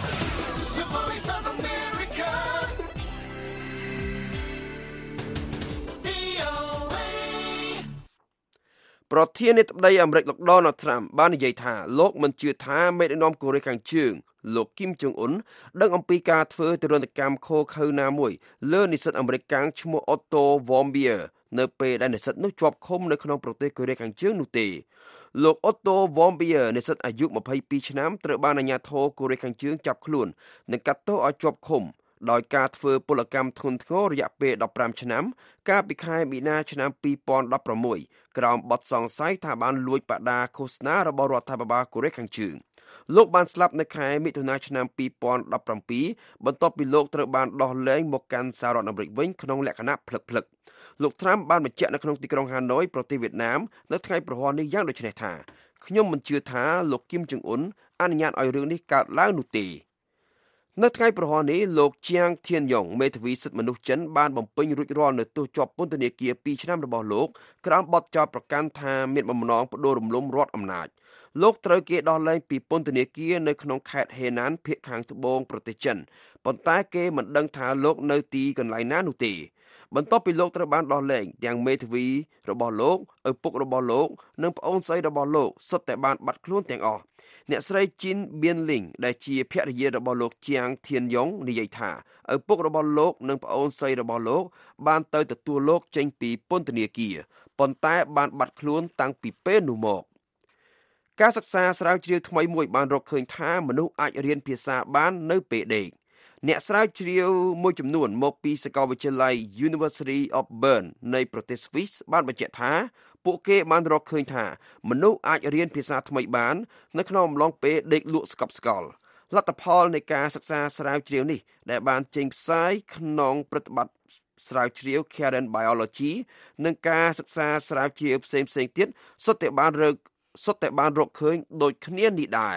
ប្រធានាធិបតីអាមេរិកលោក Donald Trump បាននិយាយថាលោកមិនជឿថាមេដឹកនាំកូរ៉េខាងជើងលោកគីមចុងអ៊ុនដឹងអំពីការធ្វើទរណកម្មខុសខើណាមួយលើនិស្សិតអាមេរិកកាំងឈ្មោះ Otto Warmbier នៅពេលដែលនិស្សិតនោះជាប់ឃុំនៅក្នុងប្រទេសកូរ៉េខាងជើងនោះទេលោក Otto Warmbier និស្សិតអាយុម្ភៃពីរឆ្នាំត្រូវបានអាជ្ញាធរកូរ៉េខាងជើងចាប់ខ្លួននិងកាត់ទោសឲ្យជាប់ឃុំដោយការធ្វើពលកម្មធ្ងន់ធ្ងររយៈពេលដប់ប្រាំឆ្នាំកាលពីខែមីនាឆ្នាំពីរពាន់ដប់ប្រាំមួយក្រោមបទសង្ស័យថាបានលួចបដាឃោសនារបស់រដ្ឋាភិបាលកូរ៉េខាងជើងលោកបានស្លាប់នៅខែមិថុនាឆ្នាំពីរពាន់ដប់ប្រាំពីរបន្ទាប់ពីលោកត្រូវបានដោះលែងមកកាន់សហរដ្ឋអាមេរិកវិញក្នុងលក្ខណៈភ្លឹកភ្លឹកលោក Trump បានបញ្ជាក់នៅក្នុងទីក្រុងហាណូយប្រទេសវៀតណាមនៅថ្ងៃប្រហ័សនេះយ៉ាងដូចនេះថាខ្ញុំមិនជឿថាលោកគីមចុងអ៊ុនអនុញ្ញាតឲ្យរឿងនេះកើតឡើងនោះទេនៅថ្ងៃប្រហ័សនេះលោកជៀងធៀនយ៉ុងមេធាវីសិទ្ធិមនុស្សចិនបានបំពេញរួចរាល់នៅទោសជាប់ពន្ធនាគារពីរឆ្នាំរបស់លោកក្រោមបទចោទប្រកាន់ថាមានបំណងប្តូររំលំរដ្ឋអំណាចលោកត្រូវគេដោះលែងពីពន្ធនាគារនៅក្នុងខេត្តហេណានភាគខាងត្បូងប្រទេសចិនប៉ុន្តែគេមិនដឹងថាលោកនៅទីកន្លែងណានោះទេបន្ទាប់ពីលោកត្រូវបានដោះលែងទាំងមេធាវីរបស់លោកឪពុករបស់លោកនិងប្អូនស្រីរបស់លោកសុទ្ធតែបានបាត់ខ្លួនទាំងអស់អ្នកស្រីជីនបៀនលីងដែលជាភរិយារបស់លោកជៀងធៀនយ៉ុងនិយាយថាឪពុករបស់លោកនិងប្អូនស្រីរបស់លោកបានទៅទទួលលោកចេញពីពន្ធនាគារប៉ុន្តែបានបាត់ខ្លួនតាំងពីពេលនោះមកការសិក្សាស្រាវជ្រាវថ្មីមួយបានរកឃើញថាមនុស្សអាចរៀនភាសាបាននៅពេលដេកអ្នកស្រាវជ្រាវមួយចំនួនមកពីសាកលវិទ្យាល័យ University of Bern នៃប្រទេស Swiss បានបញ្ជាក់ថាពួកគេបានរកឃើញថាមនុស្សអាចរៀនភាសាថ្មីបាននៅក្នុងអំឡុងពេលដេកលក់ស្កប់ស្កល់លទ្ធផលនៃការសិក្សាស្រាវជ្រាវនេះដែលបានចេញផ្សាយក្នុងព្រឹត្តិបទស្រាវជ្រាវ Current Biology និងការសិក្សាស្រាវជ្រាវផ្សេងៗទៀតសុទ្ធតែបានរកសុទ្ធតែបានរកឃើញដូចគ្នានេះដែរ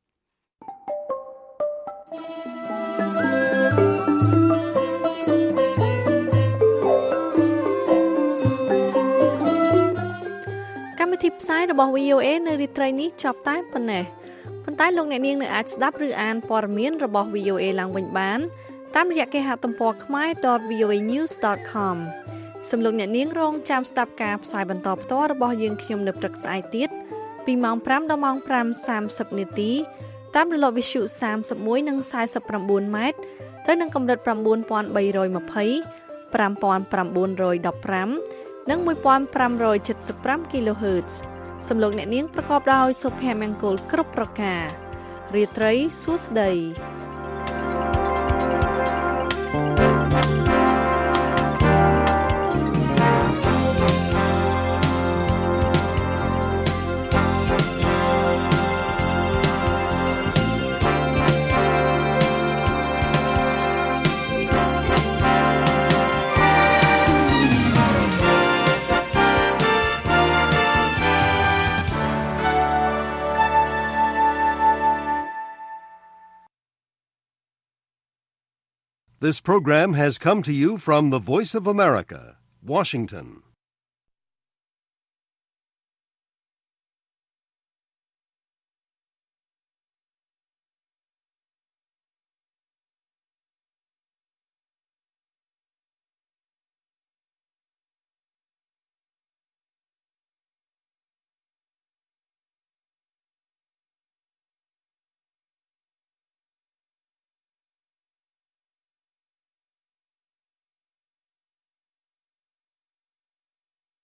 កម្មវិធីផ្សាយរបស់ V O A នៅរាត្រីនេះចប់តែប៉ុណ្ណេះប៉ុន្តែលោកអ្នកនាងនៅអាចស្ដាប់ឬអានព័ត៌មានរបស់ V O A ឡើងវិញបានតាមរយៈគេហទំព័រ khmae dot v o a news dot com សូមលោកអ្នកនាងរងចាំស្ដាប់ការផ្សាយបន្តផ្ទាល់របស់យើងខ្ញុំនៅព្រឹកស្អែកទៀតពីម៉ោង5ដល់ម៉ោង5:សាមសិបនាទីតាមរលកវិទ្យុសាមសិបមួយនិងសាយសិបប្រាំបួនម៉ែត្រទៅនឹងកម្រិត៩បី២០ ៥៩១៥និងមួយពាន់ប្រាំរយเจ็ดสิบห้า kHz សំឡេងអ្នកនាងប្រកបដោយសុភមង្គលគ្រប់ប្រការរាត្រីសួស្តី This program has come to you from the Voice of America, Washington.